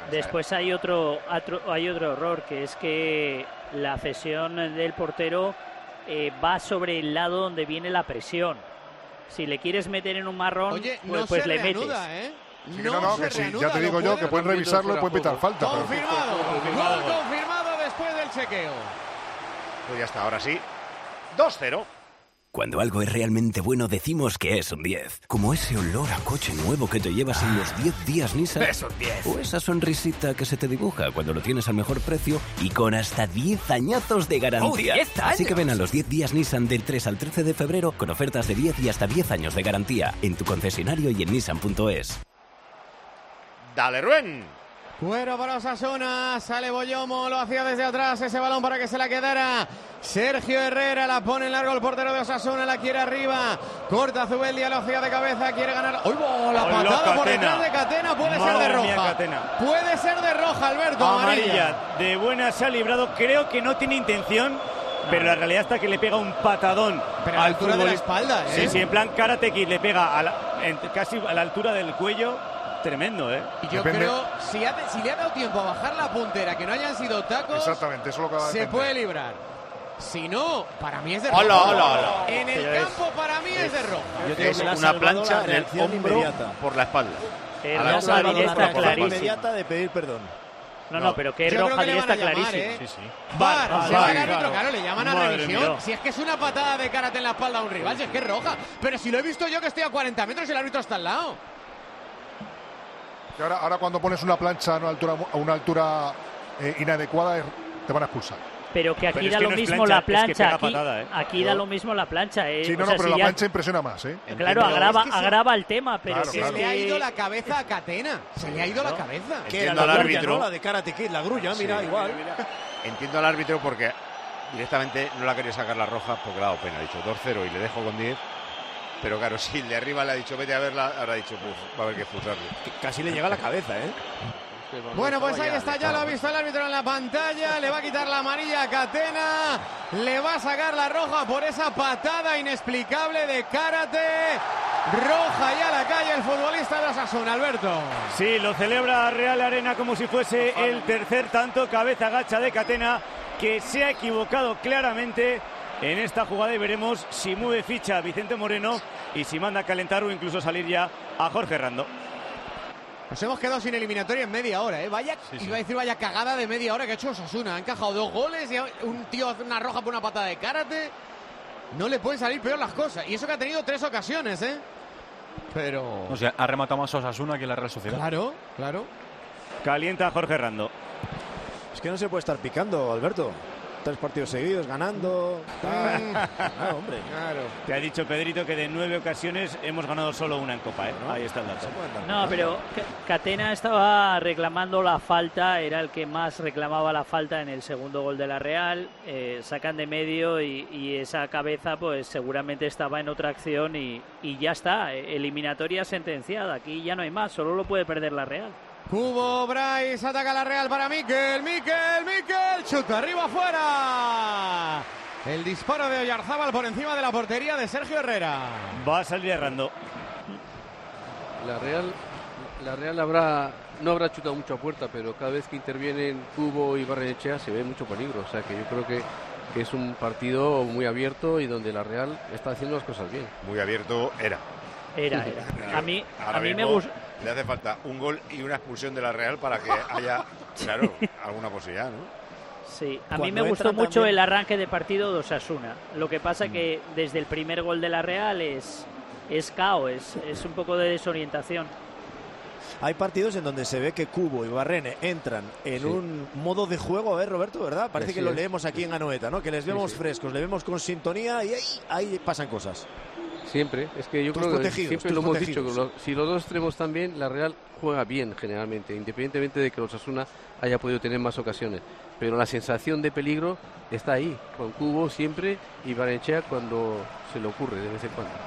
Después hay otro, otro, hay otro error, que es que la cesión del portero eh, va sobre el lado donde viene la presión. Si le quieres meter en un marrón, Oye, pues, no pues se le reanuda, metes. ¿eh? Sí, no, no, no, se que sí, reanuda, ya te digo yo puede... que pueden revisarlo y pueden pitar falta. Pero... Confirmado, confirmado. gol confirmado después del chequeo. Pues ya está, ahora sí. dos cero. Cuando algo es realmente bueno decimos que es un diez. Como ese olor a coche nuevo que te llevas en los diez días Nissan. Es un diez. O esa sonrisita que se te dibuja cuando lo tienes al mejor precio y con hasta diez añazos de garantía. ¡Oh, diez años! Así que ven a los diez días Nissan del tres al trece de febrero con ofertas de diez y hasta diez años de garantía en tu concesionario y en nissan punto es. Dale, Rubén. Cuero para Osasuna, sale Boyomo, lo hacía desde atrás, ese balón para que se la quedara Sergio Herrera, la pone en largo el portero de Osasuna, la quiere arriba, corta Zubeldia, lo hacía de cabeza, quiere ganar. ¡Uy, oh, la Hola, patada por Catena. detrás de Catena! Puede Madre ser de mía, roja. Catena. Puede ser de roja, Alberto, amarilla. Amarilla. De buena se ha librado, creo que no tiene intención. Pero la realidad está que le pega un patadón Pero a la al altura de la espalda, ¿eh? Sí, sí, en plan Karate Kid, le pega a la- en- casi a la altura del cuello. Tremendo, ¿eh? Y yo Depende. creo, si, ha, si le ha dado tiempo a bajar la puntera, que no hayan sido tacos, Exactamente, eso es lo que va a se depender. puede librar. Si no, para mí es de roja. Hola, hola, hola. En el Pero es- campo, para mí es, de roja. Yo creo Es que le ha una salvado plancha la en el reacción hombro inmediata. por la espalda. Eh, A Le la ha salvado la directa reacción clarísima. inmediata de pedir perdón. No, no, pero que es Yo creo roja que le van a directa llamar, clarísima. ¿eh? Sí, sí. Var, Var, se va var, el árbitro, claro. claro, le llaman a Madre revisión. mía. Si es que es una patada de karate en la espalda a un rival, si es que es roja. Pero si lo he visto yo que estoy a cuarenta metros y el árbitro está al lado. Y ahora, ahora cuando pones una plancha a una altura, a una altura eh, inadecuada, es- te van a expulsar. Pero que aquí Pero es da que lo no es mismo plancha, la es que plancha. pega Aquí, patada, ¿eh? aquí da lo mismo la plancha. Eh. Sí, no, O no, sea, pero si la ya- plancha impresiona más, ¿eh? Claro, Pero agrava, es que se- agrava el tema, pero Claro, si claro. Se le ha ido la cabeza a Catena. Se le ha ido la cabeza. Que era Entiendo al la grulla, árbitro. ¿no? La de Karate Kid, la grulla, mira, Sí. igual. Entiendo al árbitro porque directamente no la quería sacar la roja porque le ha dado pena. Ha dicho dos cero y le dejo con diez. Pero claro, si el de arriba le ha dicho vete a verla, ahora ha dicho pues va a haber que expulsarle. Que casi le llega a la cabeza, ¿eh? Bueno, pues ahí está, ya lo ha visto el árbitro en la pantalla, le va a quitar la amarilla a Catena, le va a sacar la roja por esa patada inexplicable de karate. Roja y a la calle el futbolista de Osasuna, Alberto. Sí, lo celebra Real Arena como si fuese el tercer tanto, cabeza gacha de Catena, que se ha equivocado claramente en esta jugada y veremos si mueve ficha a Vicente Moreno y si manda a calentar o incluso salir ya a Jorge Rando. Nos hemos quedado sin eliminatoria en media hora, ¿eh? Vaya, Sí, sí. iba a decir vaya cagada de media hora que ha hecho Osasuna. Ha encajado dos goles y un tío hace una roja por una patada de karate. No le pueden salir peor las cosas. Y eso que ha tenido tres ocasiones, ¿eh? Pero... O sea, ha rematado más Osasuna que la Real Sociedad. Claro, claro. Calienta a Jorge Rando. Es que no se puede estar picando, Alberto. Tres partidos seguidos, ganando. Ah, hombre. Claro. Te ha dicho Pedrito que de nueve ocasiones hemos ganado solo una en Copa, ¿eh? Ahí está el dato. No, pero Ca- Catena estaba reclamando la falta, era el que más reclamaba la falta en el segundo gol de la Real. Eh, sacan de medio y, y esa cabeza pues seguramente estaba en otra acción y, y ya está, eh, eliminatoria sentenciada. Aquí ya no hay más, solo lo puede perder la Real. Cubo, Bryce, ataca la Real para Miquel, Miquel, Miquel, chuta arriba afuera. El disparo de Oyarzábal por encima de la portería de Sergio Herrera. Va a salir Rando. La Real, la Real habrá, no habrá chutado mucho a puerta, pero cada vez que intervienen Cubo y Barrenechea se ve mucho peligro. O sea que yo creo que, que es un partido muy abierto y donde la Real está haciendo las cosas bien. Muy abierto era. Era, era. A mí, Ahora a mí me mismo gusta. le hace falta un gol y una expulsión de la Real para que haya, claro, alguna posibilidad, ¿no? Sí, a mí Cuando me gustó entran mucho también- el arranque de partido de Osasuna. Lo que pasa que desde el primer gol de la Real es, es caos, es, es un poco de desorientación. Hay partidos en donde se ve que Cubo y Barrene entran en Sí. un modo de juego, ¿eh, Roberto? ¿Verdad? Parece Así que lo es. leemos aquí en Anoeta, ¿no? Que les Sí, vemos sí. frescos, le vemos con sintonía y ahí, ahí pasan cosas. Siempre, es que yo Tus creo que protegidos, siempre tus lo hemos protegidos. dicho, que lo- si los dos extremos están bien, la Real juega bien generalmente, independientemente de que los Osasuna haya podido tener más ocasiones. Pero la sensación de peligro está ahí, con Cubo siempre y Barrenechea cuando se le ocurre de vez en cuando.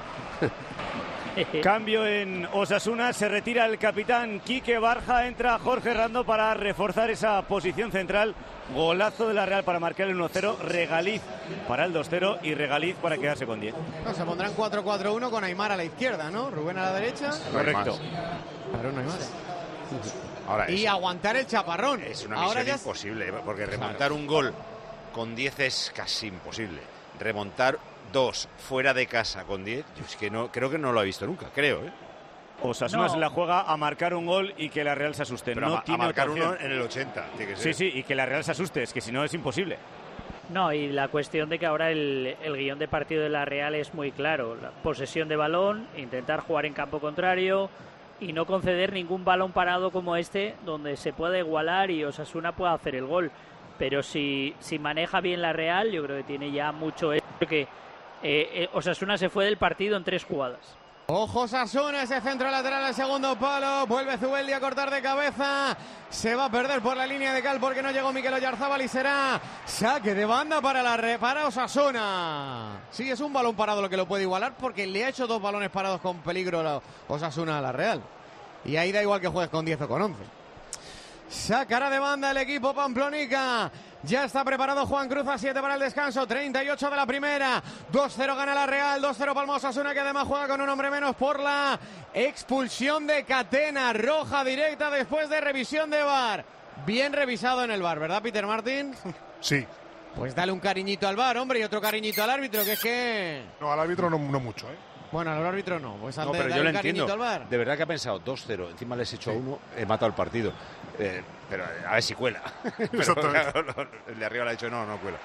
Cambio en Osasuna, se retira el capitán Quique Barja, entra Jorge Rando para reforzar esa posición central. Golazo de la Real para marcar el uno cero, Regaliz para el dos cero y Regaliz para quedarse con diez. No, se pondrán cuatro cuatro uno con Aimar a la izquierda, ¿no? Rubén a la derecha. Correcto. Claro, no hay más. Ahora, y es, aguantar el chaparrón. Es una Ahora misión ya imposible, porque remontar un gol con diez es casi imposible. Remontar dos fuera de casa con diez, yo es que no, creo que no lo ha visto nunca, creo, ¿eh? Osasuna No. se la juega a marcar un gol y que la Real se asuste. Pero no a, a tiene marcar otra uno opción. en el ochenta, tiene que Sí, ser. sí, y que la Real se asuste, es que si no es imposible. No, y la cuestión de que ahora el, el guión de partido de la Real es muy claro. La posesión de balón, intentar jugar en campo contrario y no conceder ningún balón parado como este, donde se pueda igualar y Osasuna pueda hacer el gol. Pero si, si maneja bien la Real, yo creo que tiene ya mucho éxito, porque eh, eh, Osasuna se fue del partido en tres jugadas. Ojo Osasuna, ese centro lateral al segundo palo, vuelve Zubeldi a cortar de cabeza, se va a perder por la línea de cal porque no llegó Mikel Oyarzábal y será saque de banda para la re, para Osasuna. Sí, es un balón parado lo que lo puede igualar porque le ha hecho dos balones parados con peligro la Osasuna a la Real. Y ahí da igual que juegues con diez o con once. Sacará de banda el equipo pamplonica. Ya está preparado Juan Cruz a siete para el descanso. treinta y ocho de la primera. dos cero gana la Real. dos cero Palma Osasuna, que además juega con un hombre menos por la expulsión de Catena. Roja directa después de revisión de V A R. Bien revisado en el V A R, ¿verdad, Peter Martin? Sí. Pues dale un cariñito al V A R, hombre, y otro cariñito al árbitro, que es que... No, al árbitro no, no mucho, ¿eh? Bueno, al árbitro no. Pues al No, de, pero dale yo lo un cariñito entiendo. al V A R. De verdad que ha pensado dos cero. Encima les he hecho a uno, he matado el partido. Eh, pero a ver si cuela. Pero claro, el de arriba le ha dicho no, no cuela.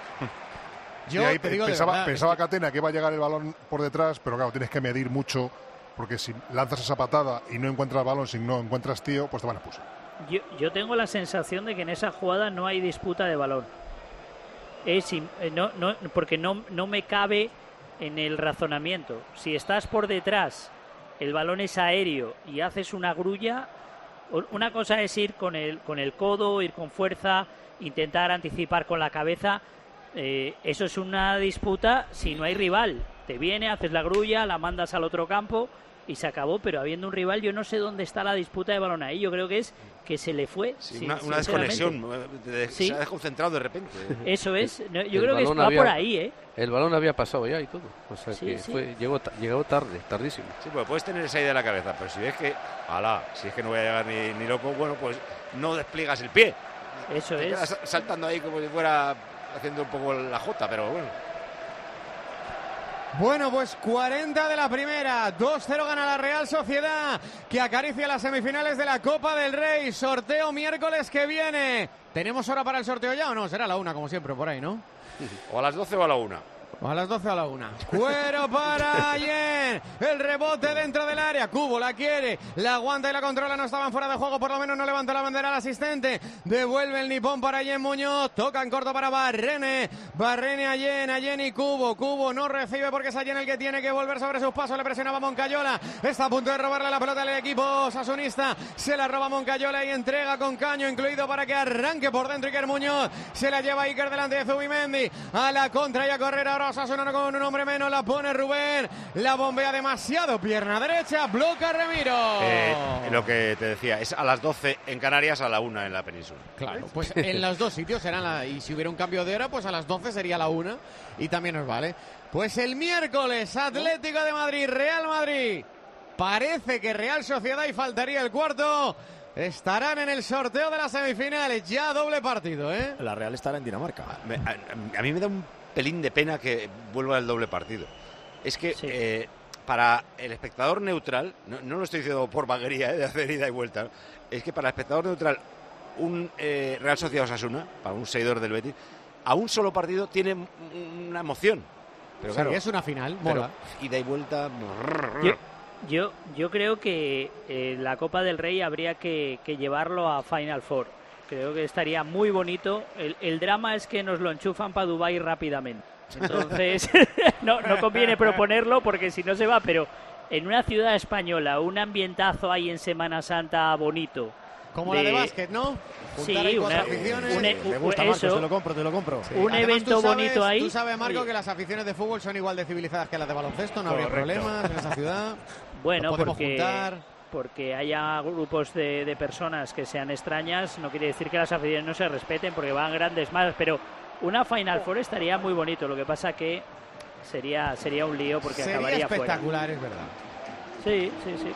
Yo y ahí te digo de pensaba, verdad, pensaba es que- Catena que iba a llegar el balón por detrás, pero claro, tienes que medir mucho, porque si lanzas esa patada y no encuentras el balón, si no encuentras tío, pues te van a expulsar. Yo, yo tengo la sensación de que en esa jugada no hay disputa de balón. Es, im- eh, no, no, porque no, no me cabe en el razonamiento. Si estás por detrás, el balón es aéreo y haces una grulla, o- una cosa es ir con el, con el codo, ir con fuerza, intentar anticipar con la cabeza. Eh, eso es una disputa si no hay rival. Te viene, haces la grulla, la mandas al otro campo y se acabó, pero habiendo un rival yo no sé dónde está la disputa de balón ahí. Yo creo que es que se le fue. Sí, sí, una, una sinceramente. desconexión. de- Sí. Se ha desconcentrado de repente. Eso es. No, yo El creo que balón va había- por ahí, ¿eh? El balón había pasado ya y todo. O sea Sí, que sí. fue, llegó, ta- llegó tarde, tardísimo. Sí, pues puedes tener esa idea en la cabeza, pero si ves que, ala, si es que no voy a llegar ni, ni loco, bueno, pues no despliegas el pie. Eso Te es. quedas saltando ahí como si fuera haciendo un poco la jota, pero bueno. Bueno, pues cuarenta de la primera, dos cero gana la Real Sociedad, que acaricia las semifinales de la Copa del Rey. Sorteo miércoles que viene. ¿Tenemos hora para el sorteo ya o no? Será la una, como siempre, por ahí, ¿no? O a las doce o a la una. A las doce o a la una. Cuero para Allen. El rebote dentro del área. Cubo la quiere, la aguanta y la controla. No estaban fuera de juego, por lo menos no levanta la bandera al asistente. Devuelve el nipón para Allen Muñoz. Toca en corto para Barrene. Barrene, Allen, Allen y Cubo. Cubo no recibe porque es Allen el que tiene que volver sobre sus pasos. Le presionaba Moncayola. Está a punto de robarle la pelota al equipo sasunista. Se la roba Moncayola y entrega con caño incluido para que arranque por dentro Iker Muñoz. Se la lleva Iker delante de Zubimendi. A la contra y a correr ahora Osasuna con un hombre menos, la pone Rubén, la bombea demasiado, pierna derecha, bloca Remiro. Eh, lo que te decía, es a las doce en Canarias, a la una en la península. Claro, pues en los dos sitios serán, la, y si hubiera un cambio de hora, pues a las doce sería la una y también nos vale. Pues el miércoles, Atlético de Madrid, Real Madrid. Parece que Real Sociedad y faltaría el cuarto. Estarán en el sorteo de las semifinales, ya doble partido, ¿eh? La Real estará en Dinamarca. Me- a, a mí me da un pelín de pena que vuelva el doble partido. Es que eh, para el espectador neutral, no, no lo estoy diciendo por vaguería, eh, de hacer ida y vuelta, ¿no? Es que para el espectador neutral, un eh, Real Sociedad Osasuna, para un seguidor del Betis, a un solo partido tiene m- una emoción. Pero Sí, claro, es una final, pero mola. ida y vuelta. Yo, yo, yo creo que eh, la Copa del Rey habría que, que llevarlo a Final Four. Creo que estaría muy bonito. El, el drama es que nos lo enchufan para Dubái rápidamente. Entonces, no, no conviene proponerlo porque si no se va. Pero en una ciudad española, un ambientazo ahí en Semana Santa bonito. Como la de básquet, ¿no? Sí, Juntar ahí cuatro una- aficiones. un- Me gusta, eso. Marcos, te lo compro, te lo compro. Un Además, evento tú sabes- bonito ahí. Tú sabes, Marco, Oye. que las aficiones de fútbol son igual de civilizadas que las de baloncesto, no habría Correcto. problemas en esa ciudad. Bueno, Nos podemos porque, juntar. porque haya grupos de, de personas que sean extrañas, no quiere decir que las aficiones no se respeten, porque van grandes más, pero una Final Four estaría muy bonito. Lo que pasa que sería sería un lío porque Sería acabaría fuera. espectacular, es verdad. Sí, sí, sí.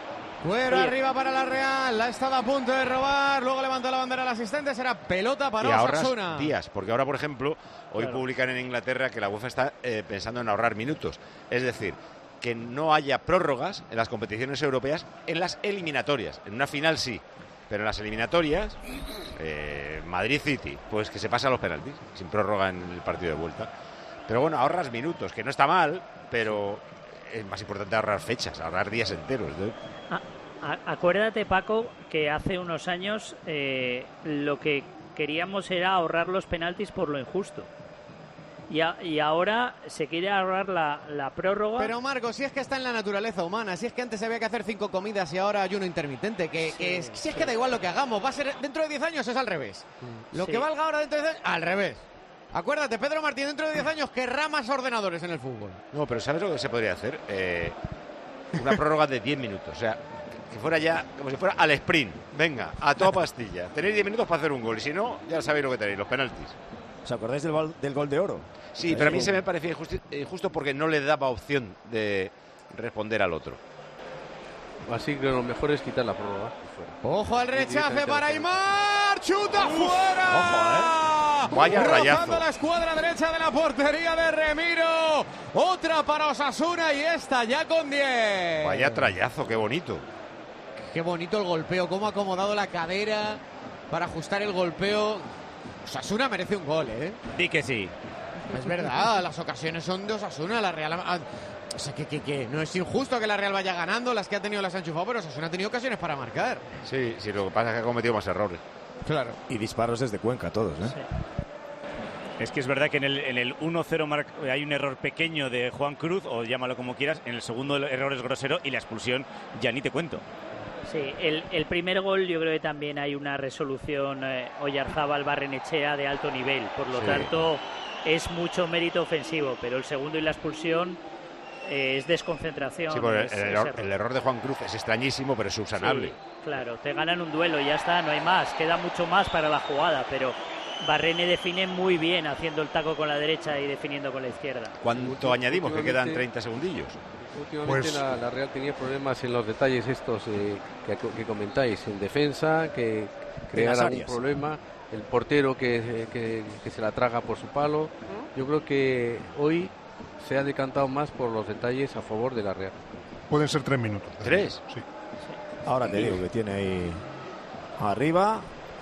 Cuero arriba para la Real, la ha estado a punto de robar, luego levantó la bandera al asistente, será pelota para y ahorras Osasuna. días, porque ahora, por ejemplo, hoy Claro. publican en Inglaterra que la UEFA está eh, pensando en ahorrar minutos. Es decir, que no haya prórrogas en las competiciones europeas en las eliminatorias. En una final sí, pero en las eliminatorias, eh, Madrid-City, pues que se pasa a los penaltis, sin prórroga en el partido de vuelta. Pero bueno, ahorras minutos, que no está mal, pero es más importante ahorrar fechas, ahorrar días enteros, ¿no? A- acuérdate, Paco, que hace unos años eh, lo que queríamos era ahorrar los penaltis por lo injusto. Y, a- y ahora se quiere ahorrar la, la prórroga. Pero Marco, si es que está en la naturaleza humana, si es que antes había que hacer cinco comidas y ahora ayuno intermitente, que, Sí, que es, si es sí. que da igual lo que hagamos, va a ser dentro de diez años es al revés. Lo Sí. que valga ahora dentro de diez años, al revés. Acuérdate, Pedro Martín dentro de diez años querrá más ordenadores en el fútbol. No, pero ¿sabes lo que se podría hacer? Eh, una prórroga de diez minutos, o sea, que fuera ya como si fuera al sprint. Venga, a toda pastilla. Tenéis diez minutos para hacer un gol y si no, ya sabéis lo que tenéis, los penaltis. ¿Os acordáis del, gol- del gol de oro? Sí, pero a mí se me parecía injusti- injusto porque no le daba opción de responder al otro. Así que lo mejor es quitar la prórroga. Ojo al rechace directamente para al Aimar, chuta fuera. Ojo, ¿eh? Vaya Rozando rayazo. la escuadra derecha de la portería de Remiro. Otra para Osasuna y esta ya con diez. Vaya trayazo, qué bonito. Qué bonito el golpeo, cómo ha acomodado la cadera para ajustar el golpeo. Osasuna merece un gol, ¿eh? Di que sí. Es verdad, las ocasiones son de Osasuna, la Real... ha- O sea, que, que, que no es injusto que la Real vaya ganando, las que ha tenido las ha enchufado, pero Osasuna ha tenido ocasiones para marcar. Sí, sí, lo que pasa es que ha cometido más errores. Claro. Y disparos desde Cuenca todos, ¿eh? Es que es verdad que en el, en el uno cero mar- hay un error pequeño de Juan Cruz, o llámalo como quieras. En el segundo el error es grosero y la expulsión ya ni te cuento. Sí, el, el primer gol yo creo que también hay una resolución eh, Oyarzábal Barrenechea de alto nivel, por lo Sí. tanto es mucho mérito ofensivo, pero el segundo y la expulsión eh, es desconcentración. Sí, porque el, es- el es error, error. el error de Juan Cruz es extrañísimo, pero es subsanable. Sí, claro, te ganan un duelo y ya está, no hay más, queda mucho más para la jugada, pero Barrene define muy bien haciendo el taco con la derecha y definiendo con la izquierda. ¿Cuánto añadimos? Que quedan últimamente- treinta segundillos. Últimamente Pues- la, la Real tenía problemas en los detalles estos eh, que, que comentáis, en defensa, que creara un áreas. problema, el portero que, que- que se la traga por su palo. Yo creo que hoy se ha decantado más por los detalles a favor de la Real. Pueden ser tres minutos. ¿Tres? Sí. Ahora te digo que tiene ahí arriba.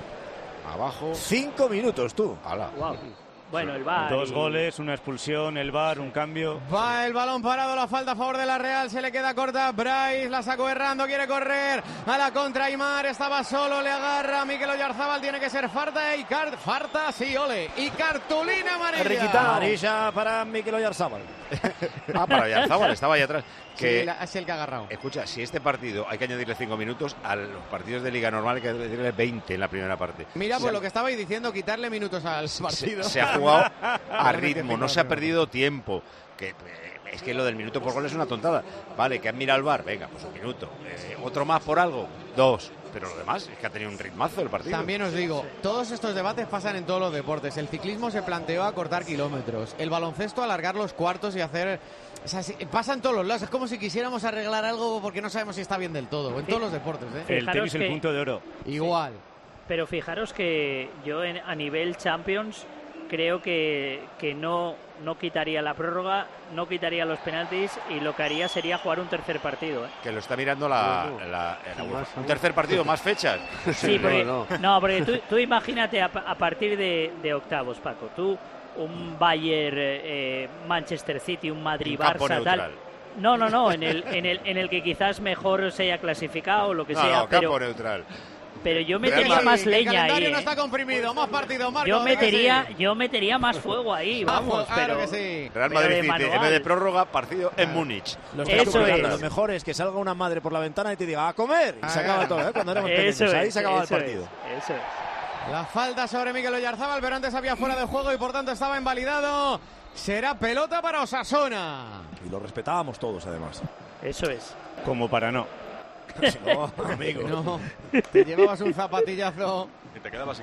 Abajo. Cinco minutos, tú. Wow. Bueno, el V A R. Dos y- goles, una expulsión, el V A R, un cambio. Va el balón parado, la falta a favor de la Real, se le queda corta. Bryce la sacó errando, quiere correr a la contra. Aimar estaba solo, le agarra Mikel Oyarzábal, tiene que ser Farta y car Farta, sí, ole. Y cartulina amarilla. Amarilla para Mikel Oyarzábal. Ah, para Oyarzábal, estaba ahí atrás. Que, Sí, la- es el que ha agarrado. Escucha, si este partido hay que añadirle cinco minutos, a los partidos de Liga Normal hay que añadirle veinte en la primera parte. Mira, Se pues ha- lo que estabais diciendo, quitarle minutos al partido. Se, se ha jugado a Realmente ritmo, cinco no se ha minutos. perdido tiempo. Que eh, es que lo del minuto por gol es una tontada. Vale, que han mirado al bar, venga, pues un minuto. Eh, otro más por algo, dos. Pero lo demás es que ha tenido un ritmazo el partido. También os digo, todos estos debates pasan en todos los deportes. El ciclismo se planteó acortar kilómetros, el baloncesto alargar los cuartos y hacer... O sea, si- pasa en todos los lados. Es como si quisiéramos arreglar algo porque no sabemos si está bien del todo. En todos los deportes, ¿eh? El Fijaros tenis, el que- punto de oro. Igual. Pero fijaros que yo en- a nivel Champions creo que, que no, no quitaría la prórroga, no quitaría los penaltis y lo que haría sería jugar un tercer partido. ¿eh? Que lo está mirando la, Bueno, la- la UEFA. más, Un ¿no? tercer partido, más fechas. Sí, porque, no, no, no. porque tú, tú imagínate a, pa- a partir de, de octavos, Paco, tú un Bayern eh, Manchester City, un Madrid En campo Barça, neutral. tal. No, no, no, en el, en el en el que quizás mejor se haya clasificado o lo que No, sea, no, campo pero, neutral. pero yo Real metería Madrid, más Que el leña ahí. calendario no ¿eh? está comprimido. Más partidos, Marco. Yo ¿verdad que metería, sí? yo metería más fuego ahí, vamos, Claro pero que sí. Real pero Madrid de City, en manual. vez de prórroga, partido en Múnich. Lo, Eso estamos es. hablando. Lo mejor es que salga una madre por la ventana y te diga a comer. Y se Ah, acaba todo, ¿eh? Cuando éramos Eso pequeños. Ahí es, se acaba el eso partido. es, eso es. La falta sobre Mikel Oyarzábal, pero antes había fuera de juego y por tanto estaba invalidado. Será pelota para Osasuna. Y lo respetábamos todos, además. Eso es. Como para no. Si no, amigo. No, te llevabas un zapatillazo. Y te quedabas sin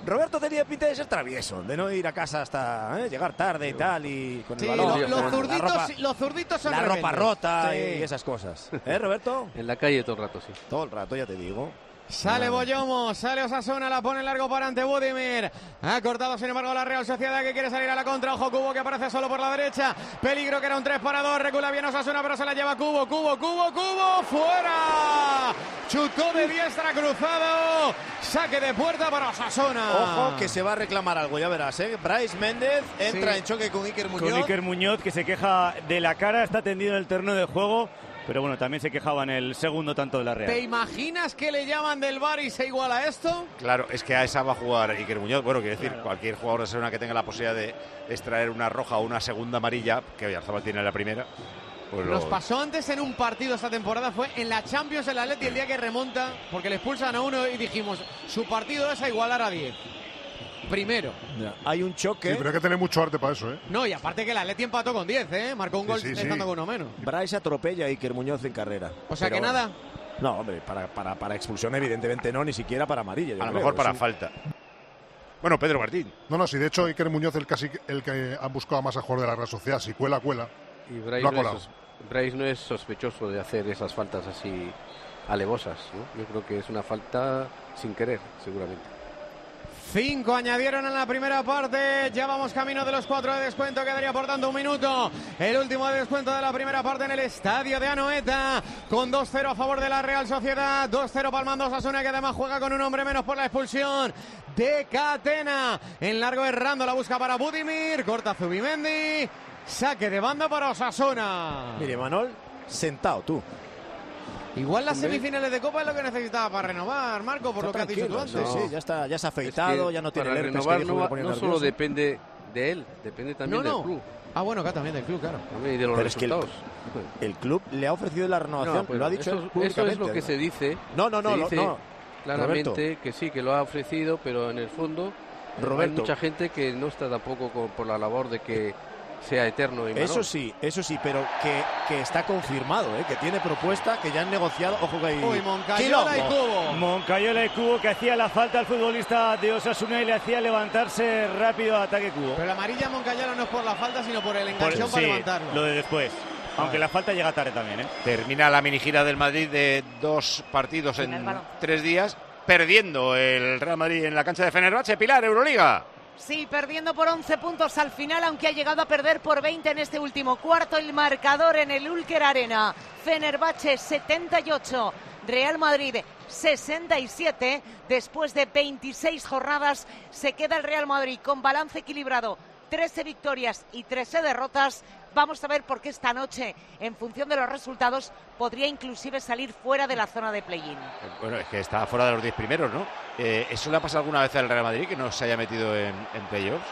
Roberto tenía pinta de ser travieso, de no ir a casa hasta ¿eh? llegar tarde y tal, y con sí, el balón. Lo, los, con zurditos, la ropa, los zurditos son la rebeldes. ropa rota sí. y esas cosas. ¿Eh, Roberto? En la calle todo el rato, sí. Todo el rato, ya te digo. Sale Boyomo, sale Osasuna, la pone largo para ante Budimir. Ha cortado sin embargo la Real Sociedad que quiere salir a la contra. Ojo Cubo que aparece solo por la derecha. Peligro que era un tres para dos. Recula bien Osasuna pero se la lleva Cubo, Cubo, Cubo, Cubo. ¡Fuera! Chutó de diestra cruzado. Saque de puerta para Osasuna. Ojo que se va a reclamar algo, ya verás, ¿eh? Bryce Méndez entra sí. en choque con Iker Muñoz. Con Iker Muñoz que se queja de la cara, está tendido en el terreno de juego. Pero bueno, también se quejaba en el segundo tanto de la Real. ¿Te imaginas que le llaman del V A R y se iguala esto? Claro, es que a esa va a jugar Iker Muñoz. Bueno, quiero decir, claro. cualquier jugador de Barcelona que tenga la posibilidad de extraer una roja o una segunda amarilla, que Oyarzabal tiene la primera. Pues Nos lo... pasó antes en un partido esta temporada, fue en la Champions el Atleti el día que remonta, porque le expulsan a uno y dijimos, su partido es a igualar a diez. Primero. Ya. Hay un choque. Sí, pero hay que tener mucho arte para eso, ¿eh? No, y aparte que el Atleti empató con diez, ¿eh? Marcó un gol sí, sí, estando sí. con uno menos. Bryce atropella a Iker Muñoz en carrera. O sea pero que bueno. nada. No, hombre, para, para, para expulsión evidentemente no, ni siquiera para amarilla. A lo creo, mejor para sí. falta. Bueno, Pedro Martín. No, no, sí, de hecho Iker Muñoz el, casi, el que han buscado más a jugador de la Real Sociedad. Si cuela, cuela. Y Bryce Lo ha no, colado. es, Bryce no es sospechoso de hacer esas faltas así alevosas, ¿no? Yo creo que es una falta sin querer, seguramente. Cinco añadieron en la primera parte. Ya vamos camino de los cuatro de descuento. Quedaría por tanto un minuto. El último de descuento de la primera parte en el estadio de Anoeta. Con dos cero a favor de la Real Sociedad. dos cero palmando Osasuna, que además juega con un hombre menos por la expulsión de Catena. En largo errando la busca para Budimir. Corta Zubimendi. Saque de banda para Osasuna. Mire, Manol, sentado tú. Igual las semifinales de Copa es lo que necesitaba para renovar, Marco, por Está lo que has dicho tú antes. No. Sí, ya está, ya se ha afeitado, es que ya no tiene el herpes renovar que dijo no, que ponía no nervioso. solo depende de él, depende también no, no. del club. Ah, bueno, acá también del club, claro. También y de los Pero es que el, resultados. el club le ha ofrecido la renovación, No, pues lo ha dicho eso, él públicamente. eso es lo que ¿no? se dice. No, no, no, se lo, dice no. claramente Roberto. que sí, que lo ha ofrecido, pero en el fondo Roberto. hay mucha gente que no está tampoco con, por la labor de que sea eterno. Y Eso sí, eso sí, pero que, que está confirmado, ¿eh? Que tiene propuesta, que ya han negociado. Ojo que hay... Uy, Moncayola y Cubo. Moncayola y Cubo, que hacía la falta al futbolista de Osasuna y le hacía levantarse rápido a ataque Cubo. Pero la amarilla Moncayola no es por la falta, sino por el enganchón Por, para sí, levantarlo. lo de después. Aunque la falta llega tarde también, ¿eh? Termina la mini gira del Madrid de dos partidos en tres días, perdiendo el Real Madrid en la cancha de Fenerbahce. Pilar, Euroliga. Sí, perdiendo por once puntos al final, aunque ha llegado a perder por veinte en este último cuarto. El marcador en el Ulker Arena. Fenerbahce setenta y ocho, Real Madrid sesenta y siete. Después de veintiséis jornadas se queda el Real Madrid con balance equilibrado. trece victorias y trece derrotas. Vamos a ver por qué esta noche, en función de los resultados, podría inclusive salir fuera de la zona de play-in. Bueno, es que está fuera de los diez primeros, ¿no? Eh, ¿Eso le ha pasado alguna vez al Real Madrid, que no se haya metido en, en playoffs?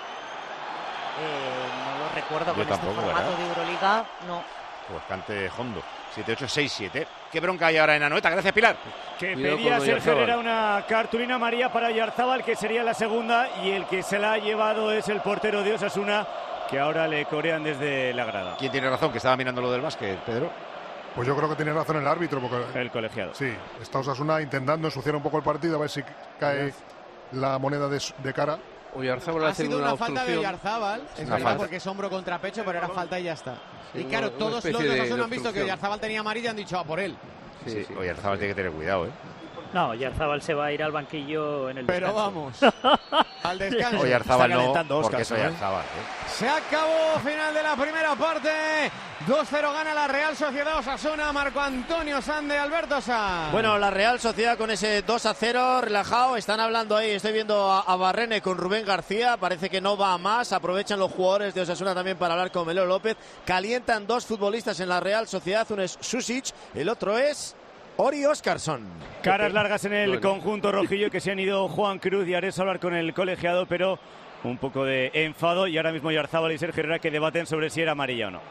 Eh, no lo recuerdo Yo con tampoco, este formato ¿verdad? de Euroliga, no. Pues cante Hondo. siete ocho seis siete. ¿Qué bronca hay ahora en Anoeta? Gracias, Pilar. Que Cuidado pedía con Sergio Oyarzabal. Herrera una cartulina amarilla para Oyarzabal, que sería la segunda, y el que se la ha llevado es el portero de Osasuna, que ahora le corean desde la grada. ¿Quién tiene razón? Que estaba mirando lo del básquet, Pedro. Pues yo creo que tiene razón el árbitro, porque el colegiado. Sí, está Osasuna intentando ensuciar un poco el partido, a ver si cae la moneda de, de cara. Oyarzabal Ha sido una, falta de Oyarzabal, es Una verdad, falta. porque es hombro contra pecho, pero era falta y ya está. Sí, y claro, una- una todos los especie de de Osasuna han visto que obstrucción. Oyarzabal tenía amarilla y han dicho, ah, por él. Sí, sí. Oyarzabal tiene que tener cuidado, ¿eh? No, Oyarzabal se va a ir al banquillo en el Pero descanso. vamos, al descanso. Oyarzabal Está no, calentando porque Óscar, es ¿sabes? Oyarzabal. ¿eh? Se acabó, final de la primera parte. dos cero gana la Real Sociedad Osasuna. Marco Antonio Sande, Alberto Sanz. Bueno, la Real Sociedad con ese dos a cero, relajado. Están hablando ahí, estoy viendo a, a Barrene con Rubén García. Parece que no va a más. Aprovechan los jugadores de Osasuna también para hablar con Melero López. Calientan dos futbolistas en la Real Sociedad. Uno es Susic, el otro es Ori Óscarsson. Caras largas en el Bueno. conjunto rojillo, que se han ido Juan Cruz y Ares a hablar con el colegiado, pero un poco de enfado, y ahora mismo Oyarzabal y Sergio Herrera que debaten sobre si era amarilla o no.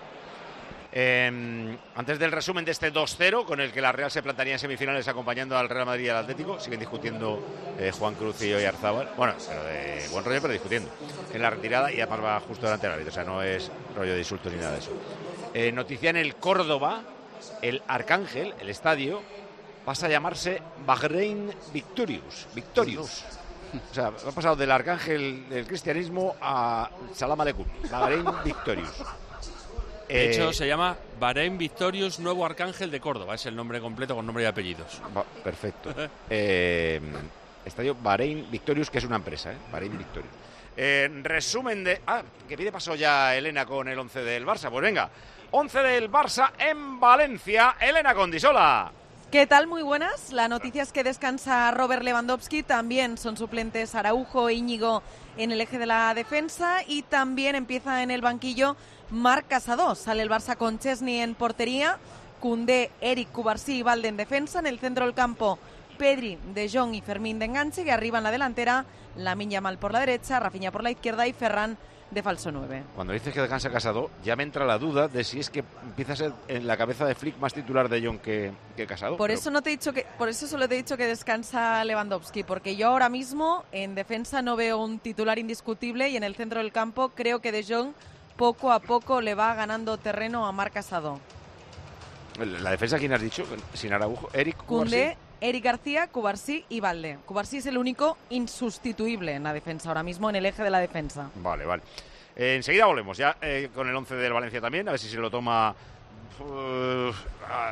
Eh, antes del resumen de este dos cero, con el que la Real se plantaría en semifinales acompañando al Real Madrid y al Atlético, siguen discutiendo eh, Juan Cruz y Oyarzabal. Bueno, pero de buen rollo, pero discutiendo. En la retirada, y además va justo delante del árbitro, o sea, no es rollo de insultos ni nada de eso. Eh, noticia en el Córdoba, el Arcángel, el estadio, pasa a llamarse Bahrein Victorious. Victorious. O sea, ha pasado del arcángel del cristianismo a Salam Aleikum, Bahrein Victorious. De Eh, hecho, se llama Bahrein Victorious Nuevo Arcángel de Córdoba. Es el nombre completo con nombre y apellidos. Va, perfecto. eh, Estadio Bahrein Victorious, que es una empresa, ¿eh? Bahrein Victorious. Eh, resumen de... Ah, que pide paso ya Elena con el once del Barça. Pues venga, once del Barça en Valencia. Elena Condisola. ¿Qué tal? Muy buenas. La noticia es que descansa Robert Lewandowski. También son suplentes Araujo e Íñigo en el eje de la defensa. Y también empieza en el banquillo Marc Casado. Sale el Barça con Chesney en portería, Koundé, Eric, Cubarsí y Valde en defensa. En el centro del campo, Pedri, De Jong y Fermín de enganche. Y arriba en la delantera, Lamine Yamal por la derecha, Rafinha por la izquierda y Ferran de falso nueve. Cuando dices que descansa Casado, ya me entra la duda de si es que empieza a ser en la cabeza de Flick más titular de Jong que, que Casado. Por pero... eso no te he dicho que, por eso solo te he dicho que descansa Lewandowski, porque yo ahora mismo en defensa no veo un titular indiscutible y en el centro del campo creo que De Jong poco a poco le va ganando terreno a Marc Casado. La defensa, ¿quién has dicho? Sin Araujo, Eric, Koundé, Eric García, Cubarsí y Valde. Cubarsí es el único insustituible en la defensa ahora mismo, en el eje de la defensa. Vale, vale. Eh, enseguida volvemos ya eh, con el once del Valencia también, a ver si se lo toma uh, uh,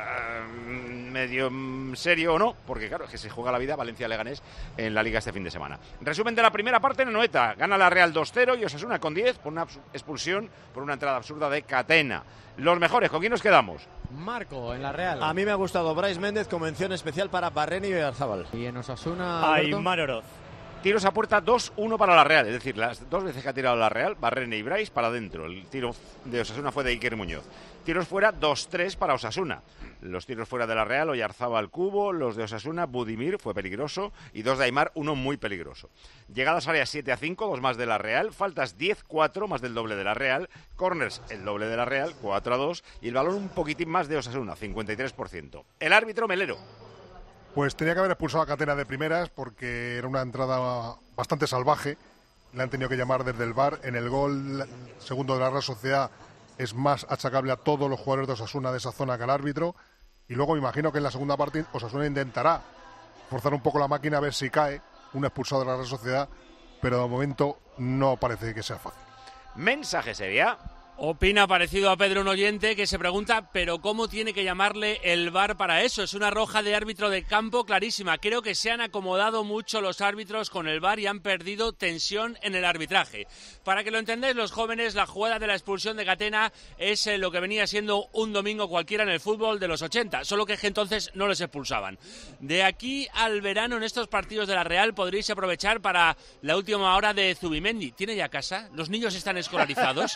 medio serio o no, porque claro, es que se juega la vida Valencia-Leganés en la Liga este fin de semana. Resumen de la primera parte en Anoeta. Gana la Real dos cero y Osasuna con diez por una expulsión por una entrada absurda de Catena. Los mejores, ¿con quién nos quedamos? Marco, en la Real. A mí me ha gustado Brais Méndez con mención especial para Barreni y Oyarzábal. Y en Osasuna, Aymar Oroz. Tiros a puerta dos uno para la Real, es decir, las dos veces que ha tirado la Real, Barrene y Brais para adentro. El tiro de Osasuna fue de Iker Muñoz. Tiros fuera dos tres para Osasuna. Los tiros fuera de la Real, Oyarzábal Cubo, los de Osasuna, Budimir, fue peligroso, y dos de Aymar, uno muy peligroso. Llegadas áreas siete a cinco, dos más de la Real, faltas diez cuatro, más del doble de la Real, corners el doble de la Real, cuatro a dos, y el balón un poquitín más de Osasuna, cincuenta y tres por ciento. El árbitro Melero. Pues tenía que haber expulsado a Catena de primeras porque era una entrada bastante salvaje. Le han tenido que llamar desde el V A R. En el gol segundo de la Real Sociedad es más achacable a todos los jugadores de Osasuna de esa zona que al árbitro. Y luego me imagino que en la segunda parte Osasuna intentará forzar un poco la máquina a ver si cae un expulsado de la Real Sociedad, pero de momento no parece que sea fácil. Mensaje sería... Opina parecido a Pedro un oyente que se pregunta, pero ¿cómo tiene que llamarle el V A R para eso? Es una roja de árbitro de campo clarísima. Creo que se han acomodado mucho los árbitros con el V A R y han perdido tensión en el arbitraje. Para que lo entendáis los jóvenes, la jugada de la expulsión de Catena es eh, lo que venía siendo un domingo cualquiera en el fútbol de los ochenta, solo que entonces no les expulsaban. De aquí al verano en estos partidos de la Real podréis aprovechar para la última hora de Zubimendi. ¿Tiene ya casa? ¿Los niños están escolarizados?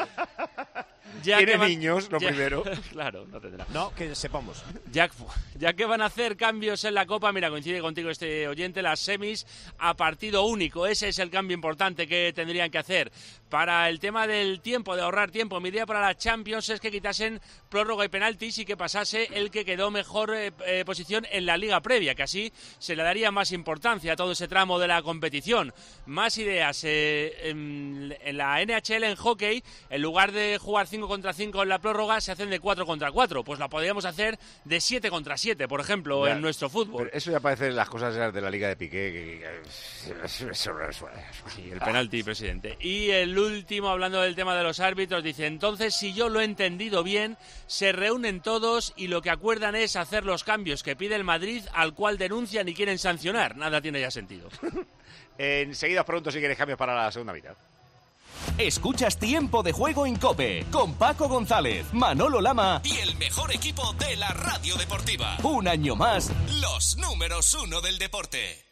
Ya Tiene van, niños, lo ya, primero. Claro, no tendrá. No, que sepamos. Ya, ya que van a hacer cambios en la Copa, mira, coincide contigo este oyente, las semis a partido único. Ese es el cambio importante que tendrían que hacer. Para el tema del tiempo, de ahorrar tiempo, mi idea para la Champions es que quitasen prórroga y penaltis y que pasase el que quedó mejor eh, eh, posición en la liga previa, que así se le daría más importancia a todo ese tramo de la competición. Más ideas. Eh, en, en la N H L, en hockey, en lugar de jugar cinco contra cinco en la prórroga, se hacen de cuatro contra cuatro. Pues la podríamos hacer de siete contra siete, por ejemplo, ya, en nuestro fútbol. Eso ya parece las cosas de la Liga de Piqué. Que, que, sí, el penalti, presidente. Y el último, hablando del tema de los árbitros, dice, entonces, si yo lo he entendido bien, se reúnen todos y lo que acuerdan es hacer los cambios que pide el Madrid, al cual denuncian y quieren sancionar. Nada tiene ya sentido. Enseguida os pregunto si queréis cambios para la segunda mitad. Escuchas Tiempo de Juego en COPE con Paco González, Manolo Lama y el mejor equipo de la radio deportiva. Un año más, los números uno del deporte.